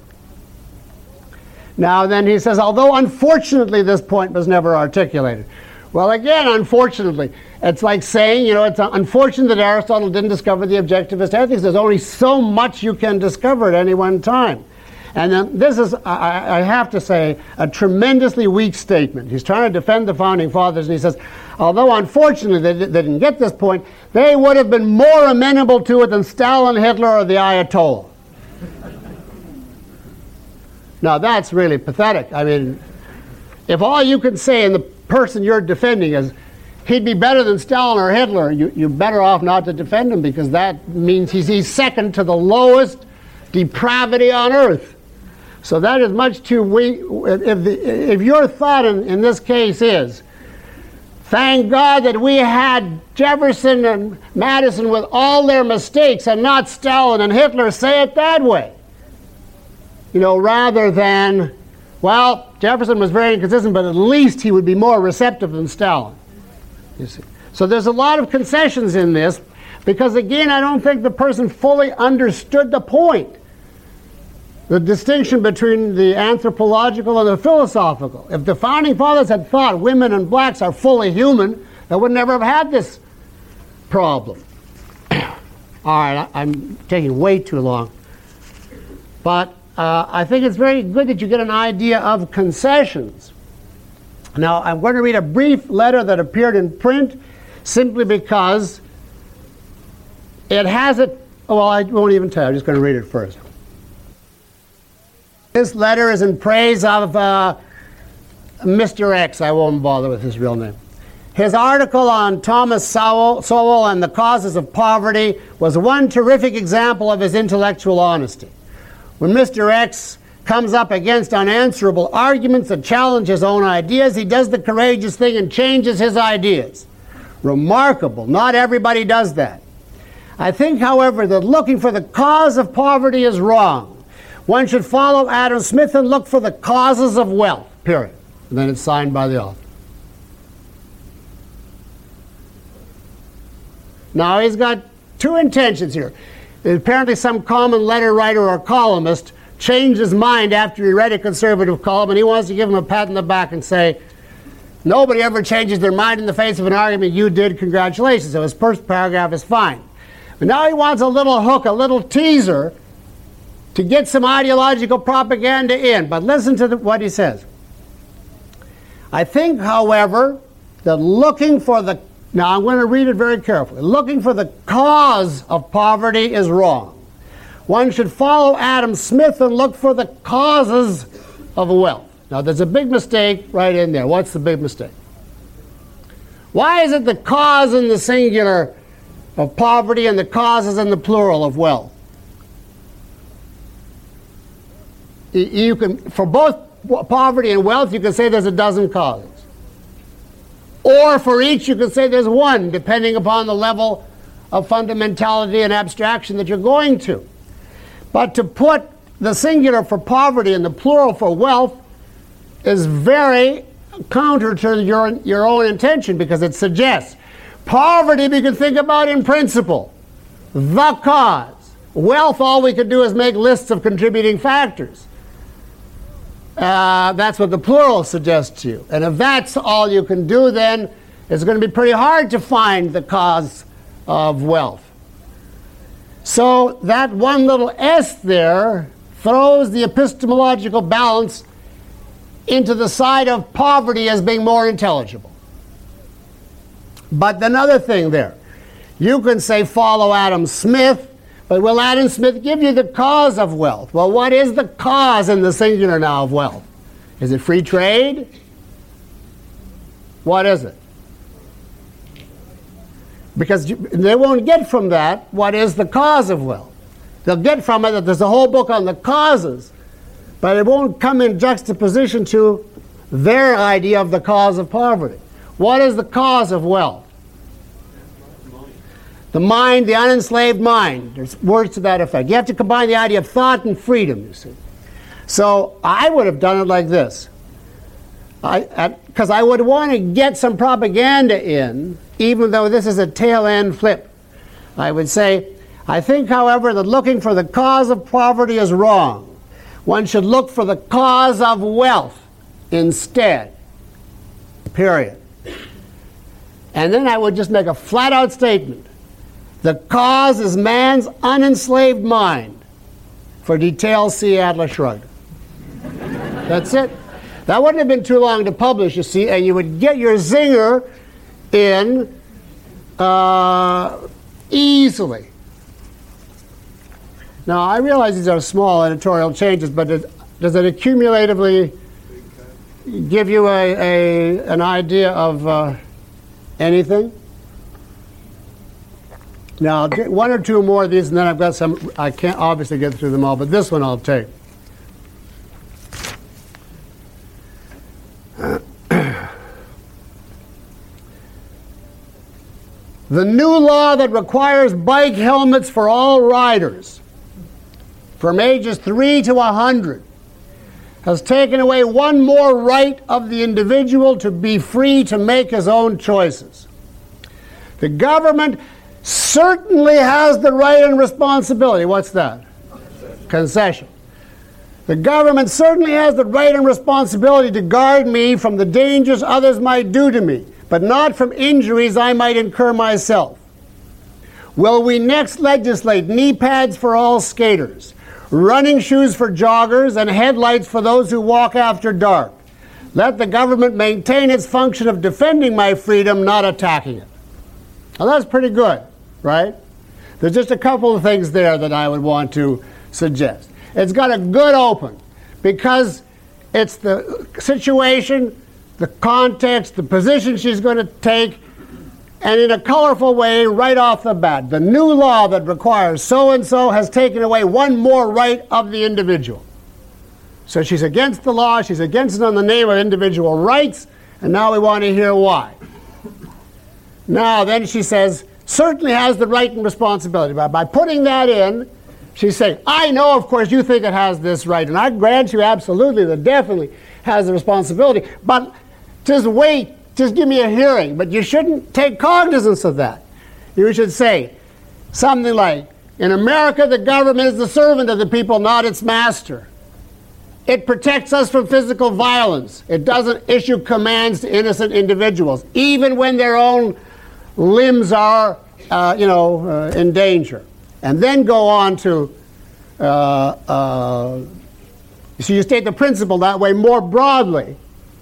Now then he says, although unfortunately this point was never articulated. Well, again, unfortunately, it's like saying, it's unfortunate that Aristotle didn't discover the objectivist ethics. There's only so much you can discover at any one time. And then this is, I have to say, a tremendously weak statement. He's trying to defend the Founding Fathers, and he says, although unfortunately they didn't get this point, they would have been more amenable to it than Stalin, Hitler, or the Ayatollah. Now that's really pathetic. I mean, if all you can say in the person you're defending is, he'd be better than Stalin or Hitler, you're better off not to defend him, because that means he's second to the lowest depravity on earth. So that is much too weak. If your thought in this case is, thank God that we had Jefferson and Madison with all their mistakes and not Stalin and Hitler, say it that way. Rather than, well, Jefferson was very inconsistent, but at least he would be more receptive than Stalin. You see. So there's a lot of concessions in this, because again, I don't think the person fully understood the point. The distinction between the anthropological and the philosophical. If the Founding Fathers had thought women and blacks are fully human, they would never have had this problem. All right, I'm taking way too long. But I think it's very good that you get an idea of concessions. Now, I'm going to read a brief letter that appeared in print simply because it has it. Well, I won't even tell you. I'm just going to read it first. This letter is in praise of Mr. X. I won't bother with his real name. His article on Thomas Sowell and the causes of poverty was one terrific example of his intellectual honesty. When Mr. X comes up against unanswerable arguments that challenge his own ideas, he does the courageous thing and changes his ideas. Remarkable. Not everybody does that. I think, however, that looking for the cause of poverty is wrong. One should follow Adam Smith and look for the causes of wealth, period. And then it's signed by the author. Now, he's got two intentions here. Apparently some common letter writer or columnist changed his mind after he read a conservative column, and he wants to give him a pat on the back and say, nobody ever changes their mind in the face of an argument. You did, congratulations. So his first paragraph is fine. But now he wants a little hook, a little teaser, to get some ideological propaganda in. But listen to what he says. I think, however, that looking for the, now I'm going to read it very carefully, looking for the cause of poverty is wrong. One should follow Adam Smith and look for the causes of wealth. Now there's a big mistake right in there. What's the big mistake? Why is it the cause in the singular of poverty and the causes in the plural of wealth? You can, for both poverty and wealth, you can say there's a dozen causes. Or for each, you can say there's one, depending upon the level of fundamentality and abstraction that you're going to. But to put the singular for poverty and the plural for wealth is very counter to your own intention, because it suggests poverty we can think about in principle, the cause. Wealth, all we could do is make lists of contributing factors. That's what the plural suggests to you. And if that's all you can do, then it's going to be pretty hard to find the cause of wealth. So that one little S there throws the epistemological balance into the side of poverty as being more intelligible. But another thing there, you can say follow Adam Smith, but will Adam Smith give you the cause of wealth? Well, what is the cause in the singular now of wealth? Is it free trade? What is it? Because they won't get from that what is the cause of wealth. They'll get from it that there's a whole book on the causes, but it won't come in juxtaposition to their idea of the cause of poverty. What is the cause of wealth? The mind, the unenslaved mind. There's words to that effect. You have to combine the idea of thought and freedom, you see. So I would have done it like this. Because I would want to get some propaganda in, even though this is a tail-end flip. I would say, I think, however, that looking for the cause of poverty is wrong. One should look for the cause of wealth instead. Period. And then I would just make a flat-out statement. The cause is man's unenslaved mind. For details, see Atlas Shrugged. That's it. That wouldn't have been too long to publish, you see, and you would get your zinger in easily. Now, I realize these are small editorial changes, but does it accumulatively give you an idea of anything? Now, I'll get one or two more of these, and then I've got some. I can't obviously get through them all, but this one I'll take. The new law that requires bike helmets for all riders from ages 3 to 100 has taken away one more right of the individual to be free to make his own choices. The government certainly has the right and responsibility. What's that? Concession. The government certainly has the right and responsibility to guard me from the dangers others might do to me, but not from injuries I might incur myself. Will we next legislate knee pads for all skaters, running shoes for joggers, and headlights for those who walk after dark? Let the government maintain its function of defending my freedom, not attacking it. Now that's pretty good, right? There's just a couple of things there that I would want to suggest. It's got a good open because it's the situation, the context, the position she's going to take, and in a colorful way right off the bat. The new law that requires so-and-so has taken away one more right of the individual. So she's against the law, she's against it on the name of individual rights, and now we want to hear why. Now then she says, certainly has the right and responsibility. By putting that in, she's saying, I know, of course, you think it has this right, and I grant you absolutely that definitely has the responsibility, but just wait, just give me a hearing. But you shouldn't take cognizance of that. You should say something like, in America, the government is the servant of the people, not its master. It protects us from physical violence. It doesn't issue commands to innocent individuals, even when their own limbs are, in danger. And then go on to, so you state the principle that way more broadly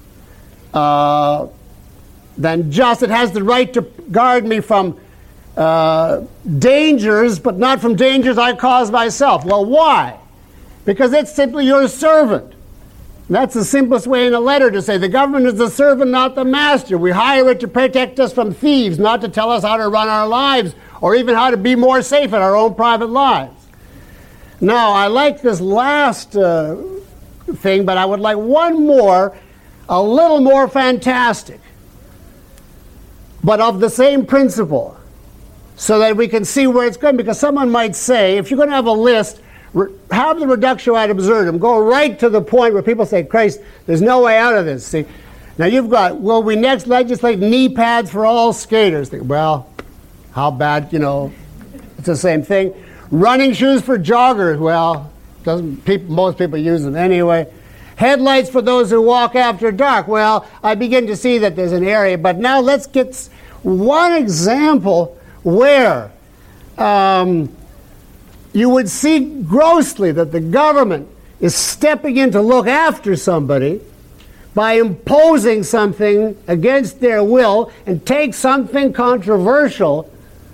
than just it has the right to guard me from dangers, but not from dangers I cause myself. Well, why? Because it's simply your servant. That's the simplest way in a letter to say the government is the servant, not the master. We hire it to protect us from thieves, not to tell us how to run our lives or even how to be more safe in our own private lives. Now, I like this last thing, but I would like one more, a little more fantastic, but of the same principle, so that we can see where it's going. Because someone might say, if you're going to have a list, have the reductio ad absurdum. Go right to the point where people say, Christ, there's no way out of this. See, now you've got, will we next legislate knee pads for all skaters? Well, how bad, it's the same thing. Running shoes for joggers, well, most people use them anyway. Headlights for those who walk after dark. Well, I begin to see that there's an area, but now let's get one example where you would see grossly that the government is stepping in to look after somebody by imposing something against their will and take something controversial,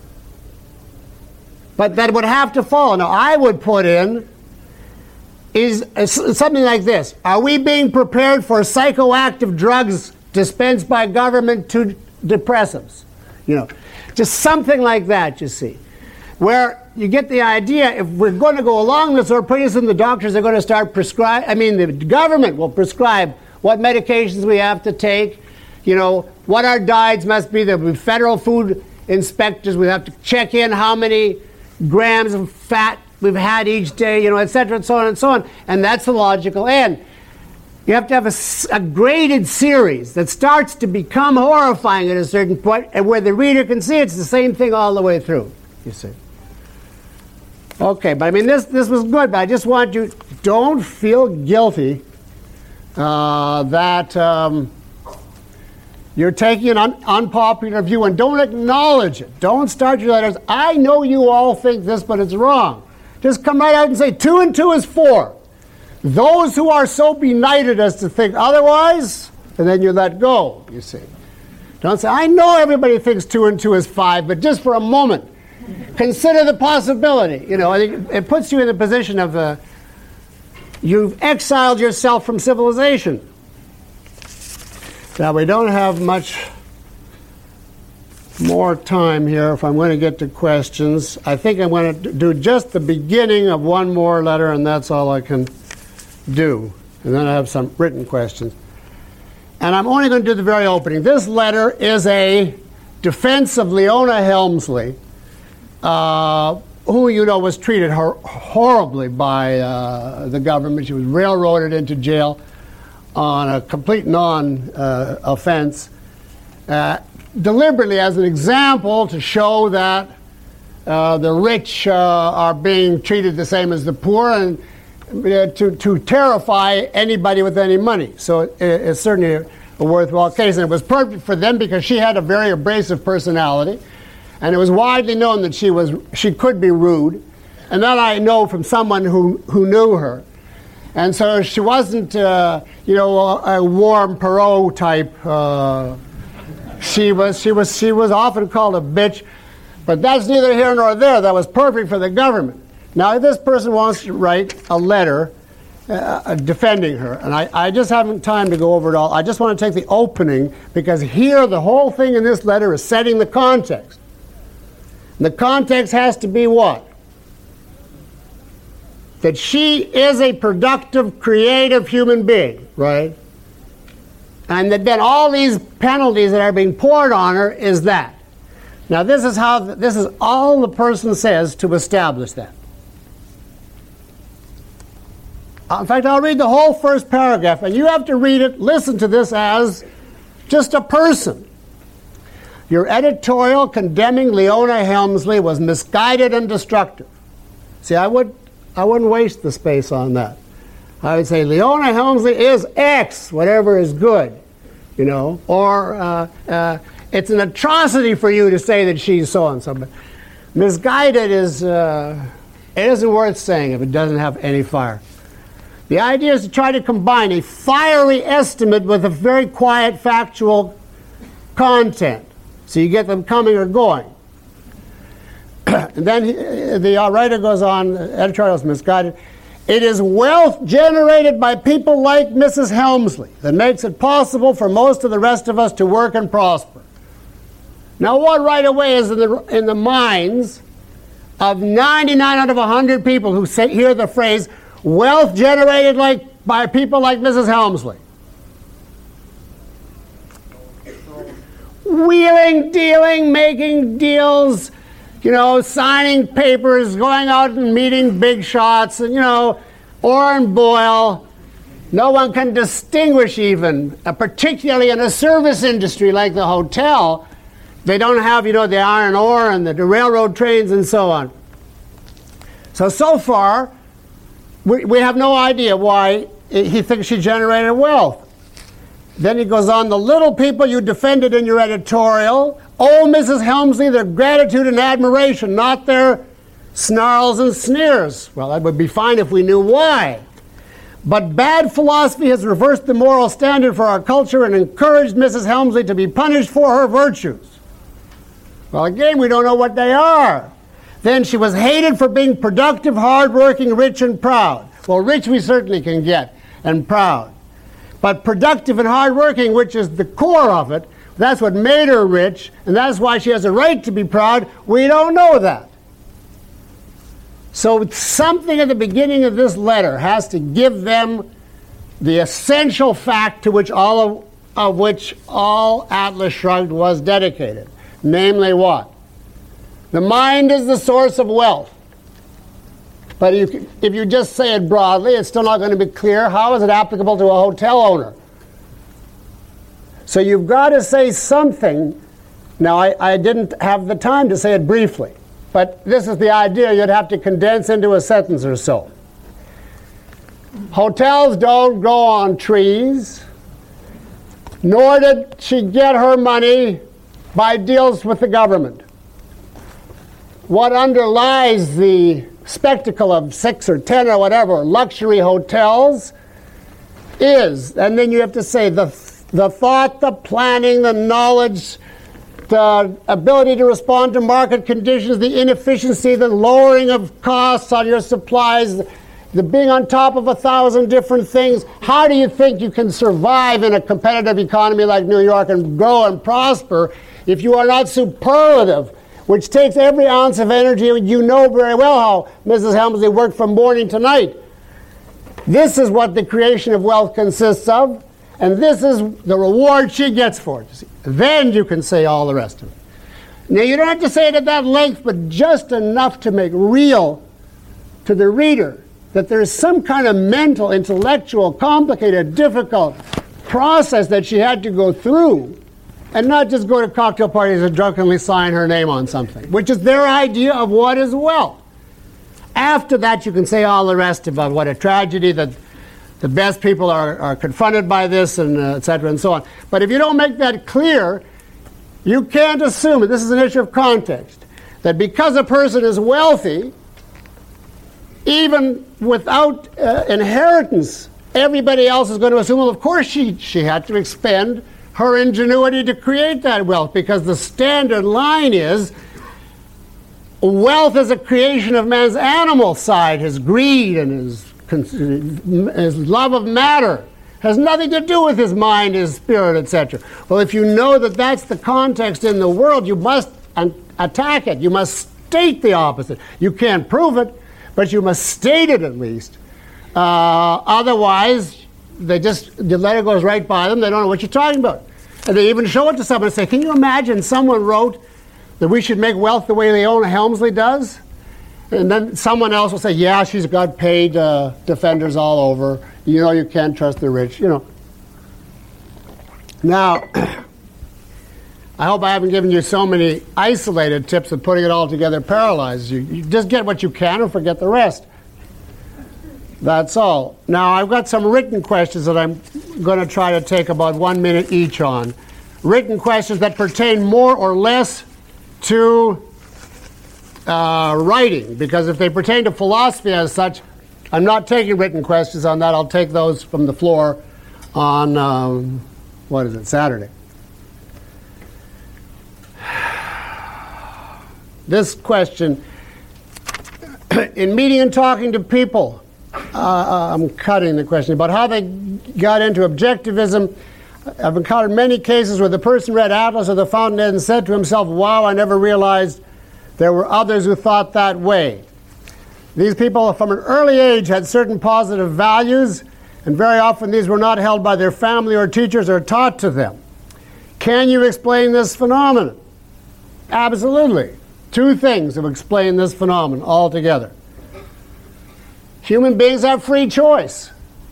but that would have to follow. Now, I would put in is something like this. Are we being prepared for psychoactive drugs dispensed by government to depressives? Just something like that, you see. Where you get the idea, if we're going to go along this, or pretty soon the doctors are going to start the government will prescribe what medications we have to take, what our diets must be. There will be federal food inspectors. We have to check in how many grams of fat we've had each day, you know, et cetera, and so on and so on. And that's the logical end. You have to have a graded series that starts to become horrifying at a certain point, and where the reader can see it's the same thing all the way through, you see. Okay, but I mean, this was good, but I just want you, don't feel guilty that you're taking an unpopular view, and don't acknowledge it. Don't start your letters, I know you all think this, but it's wrong. Just come right out and say 2 and 2 is 4. Those who are so benighted as to think otherwise, and then you let go, you see. Don't say, I know everybody thinks 2 and 2 is 5, but just for a moment, consider the possibility. You know, it puts you in the position of you've exiled yourself from civilization. Now, we don't have much more time here if I'm going to get to questions. I think I'm going to do just the beginning of one more letter, and that's all I can do. And then I have some written questions. And I'm only going to do the very opening. This letter is a defense of Leona Helmsley, who, you know, was treated horribly by the government. She was railroaded into jail on a complete non-offense, deliberately as an example to show that the rich are being treated the same as the poor, and to terrify anybody with any money. So it's certainly a worthwhile case, and it was perfect for them because she had a very abrasive personality, and it was widely known that she could be rude, and that I know from someone who knew her. And so she wasn't, you know, a warm Perot type. She was often called a bitch, but that's neither here nor there. That was perfect for the government. Now, if this person wants to write a letter defending her, and I just haven't time to go over it all. I just want to take the opening, because here the whole thing in this letter is setting the context. And the context has to be what? That she is a productive, creative human being, right? And that then all these penalties that are being poured on her is that. Now, this is all the person says to establish that. In fact, I'll read the whole first paragraph, and you have to read it, listen to this as just a person. Your editorial condemning Leona Helmsley was misguided and destructive. See, I wouldn't waste the space on that. I would say Leona Helmsley is X, whatever is good, you know, or it's an atrocity for you to say that she's so-and-so. But misguided is, it isn't worth saying if it doesn't have any fire. The idea is to try to combine a fiery estimate with a very quiet, factual content, so you get them coming or going. And then the writer goes on, the editorial is misguided. It is wealth generated by people like Mrs. Helmsley that makes it possible for most of the rest of us to work and prosper. Now, what right away is in the minds of 99 out of 100 people who hear the phrase, wealth generated by people like Mrs. Helmsley? Wheeling, dealing, making deals, you know, signing papers, going out and meeting big shots, and, you know, Orrin Boyle. No one can distinguish even, particularly in a service industry like the hotel. They don't have, you know, the iron ore and the railroad trains and so on. So far, we have no idea why he thinks she generated wealth. Then he goes on, the little people you defended in your editorial owe Mrs. Helmsley their gratitude and admiration, not their snarls and sneers. Well, that would be fine if we knew why. But bad philosophy has reversed the moral standard for our culture and encouraged Mrs. Helmsley to be punished for her virtues. Well, again, we don't know what they are. Then she was hated for being productive, hardworking, rich, and proud. Well, rich we certainly can get, and proud. But productive and hardworking, which is the core of it, that's what made her rich, and that's why she has a right to be proud. We don't know that. So something at the beginning of this letter has to give them the essential fact to which all Atlas Shrugged was dedicated. Namely what? The mind is the source of wealth. But if you just say it broadly, it's still not going to be clear. How is it applicable to a hotel owner? So you've got to say something. Now, I didn't have the time to say it briefly, but this is the idea you'd have to condense into a sentence or so. Hotels don't grow on trees, nor did she get her money by deals with the government. What underlies the spectacle of 6 or 10 or whatever luxury hotels is, and then you have to say the thought, the planning, the knowledge, the ability to respond to market conditions, the inefficiency, the lowering of costs on your supplies, the being on top of 1,000 different things. How do you think you can survive in a competitive economy like New York and grow and prosper if you are not superlative, which takes every ounce of energy? You know very well how Mrs. Helmsley worked from morning to night. This is what the creation of wealth consists of, and this is the reward she gets for it. Then you can say all the rest of it. Now, you don't have to say it at that length, but just enough to make real to the reader that there is some kind of mental, intellectual, complicated, difficult process that she had to go through, and not just go to cocktail parties and drunkenly sign her name on something, which is their idea of what is wealth. After that, you can say all the rest about what a tragedy that the best people are confronted by this, and et cetera, and so on. But if you don't make that clear, you can't assume, and this is an issue of context, that because a person is wealthy, even without inheritance, everybody else is going to assume, well, of course she had to expend her ingenuity to create that wealth, because the standard line is wealth is a creation of man's animal side, his greed and his love of matter. Has nothing to do with his mind, his spirit, etc. Well, if you know that that's the context in the world, you must attack it. You must state the opposite. You can't prove it, but you must state it at least. Otherwise, the letter goes right by them. They don't know what you're talking about. And they even show it to someone and say, can you imagine someone wrote that we should make wealth the way Leona Helmsley does? And then someone else will say, yeah, she's got paid defenders all over. You know, you can't trust the rich, you know. Now, I hope I haven't given you so many isolated tips that putting it all together paralyzes you. You just get what you can and forget the rest. That's all. Now, I've got some written questions that I'm going to try to take about 1 minute each on. Written questions that pertain more or less to writing, because if they pertain to philosophy as such, I'm not taking written questions on that. I'll take those from the floor on, Saturday. This question, in meeting and talking to people, I'm cutting the question, about how they got into objectivism. I've encountered many cases where the person read Atlas or the Fountainhead and said to himself, wow, I never realized there were others who thought that way. These people from an early age had certain positive values, and very often these were not held by their family or teachers or taught to them. Can you explain this phenomenon? Absolutely. Two things have explained this phenomenon altogether. Human beings have free choice.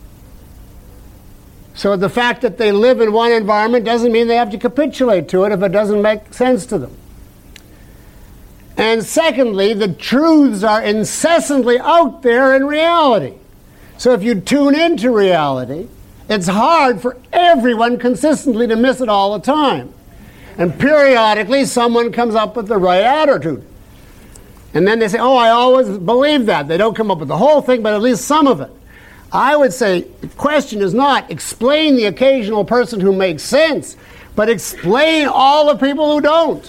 So the fact that they live in one environment doesn't mean they have to capitulate to it if it doesn't make sense to them. And secondly, the truths are incessantly out there in reality. So if you tune into reality, it's hard for everyone consistently to miss it all the time. And periodically, someone comes up with the right attitude. And then they say, oh, I always believed that. They don't come up with the whole thing, but at least some of it. I would say the question is not explain the occasional person who makes sense, but explain all the people who don't.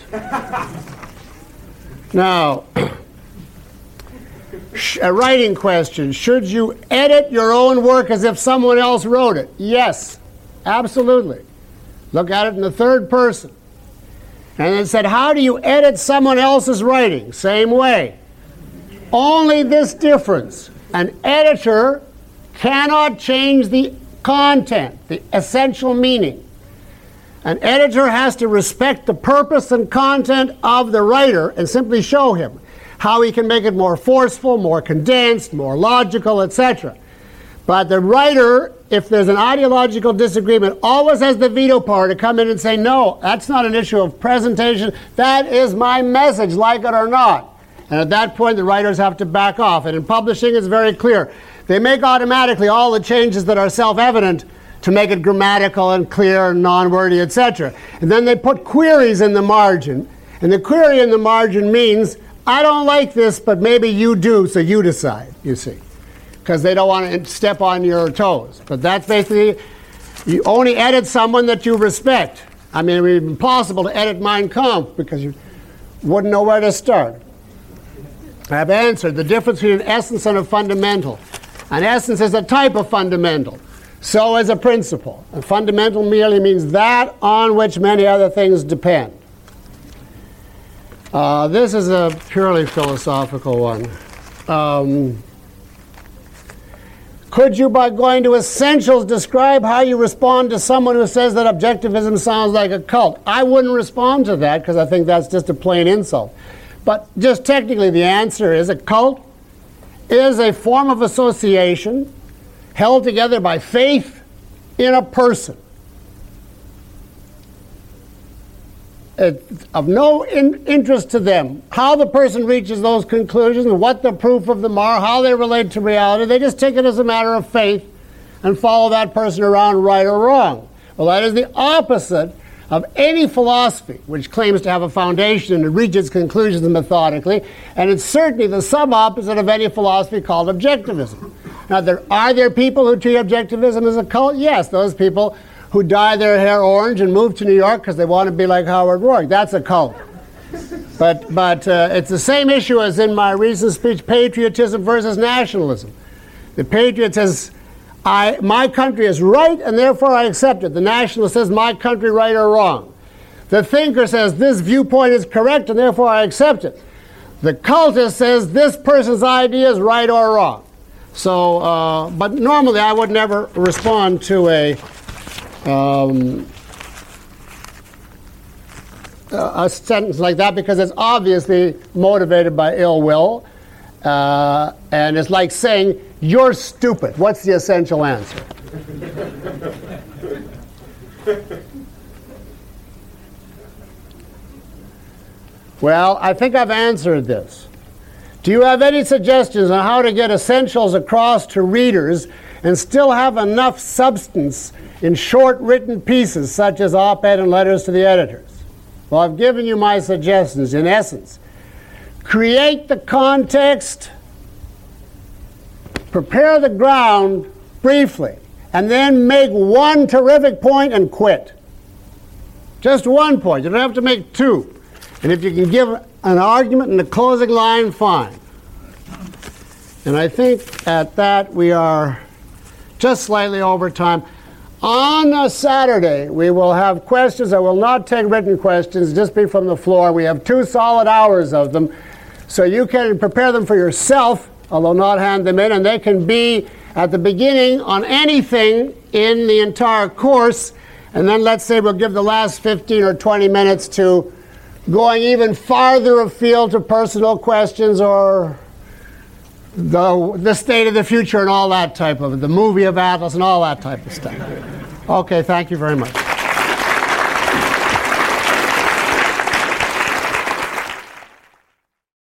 Now, a writing question. Should you edit your own work as if someone else wrote it? Yes, absolutely. Look at it in the third person. And it said, how do you edit someone else's writing? Same way. Only this difference. An editor cannot change the content, the essential meaning. An editor has to respect the purpose and content of the writer and simply show him how he can make it more forceful, more condensed, more logical, etc. But the writer, if there's an ideological disagreement, always has the veto power to come in and say, no, that's not an issue of presentation. That is my message, like it or not. And at that point, the writers have to back off. And in publishing, it's very clear. They make automatically all the changes that are self-evident to make it grammatical and clear and non-wordy, etc. And then they put queries in the margin. And the query in the margin means, I don't like this, but maybe you do, so you decide, you see. Because they don't want to step on your toes. But that's basically, you only edit someone that you respect. I mean, it would be impossible to edit Mein Kampf because you wouldn't know where to start. I've answered the difference between an essence and a fundamental. An essence is a type of fundamental. So is a principle. A fundamental merely means that on which many other things depend. This is a purely philosophical one. Could you, by going to essentials, describe how you respond to someone who says that objectivism sounds like a cult? I wouldn't respond to that because I think that's just a plain insult. But just technically, the answer is a cult is a form of association held together by faith in a person. It's of no interest to them how the person reaches those conclusions, what the proof of them are, how they relate to reality. They just take it as a matter of faith and follow that person around, right or wrong. Well, that is the opposite of any philosophy which claims to have a foundation and reaches conclusions methodically, and it's certainly the sub-opposite of any philosophy called objectivism. Now, are there people who treat objectivism as a cult? Yes, those people who dye their hair orange and move to New York because they want to be like Howard Roark. That's a cult. But it's the same issue as in my recent speech, patriotism versus nationalism. The patriot says, my country is right and therefore I accept it. The nationalist says, my country right or wrong. The thinker says, this viewpoint is correct and therefore I accept it. The cultist says, this person's idea is right or wrong. So, but normally I would never respond to a sentence like that because it's obviously motivated by ill will. And it's like saying, you're stupid. What's the essential answer? Well, I think I've answered this. Do you have any suggestions on how to get essentials across to readers and still have enough substance in short written pieces such as op-ed and letters to the editors? Well, I've given you my suggestions. In essence, create the context, prepare the ground briefly, and then make one terrific point and quit. Just one point. You don't have to make two. And if you can give an argument and a closing line, fine. And I think at that we are just slightly over time. On a Saturday, we will have questions. I will not take written questions, just be from the floor. We have 2 solid hours of them. So you can prepare them for yourself, although not hand them in, and they can be at the beginning on anything in the entire course. And then let's say we'll give the last 15 or 20 minutes to going even farther afield to personal questions or the state of the future and all that type of it, the movie of Atlas and all that type of stuff. Okay, thank you very much.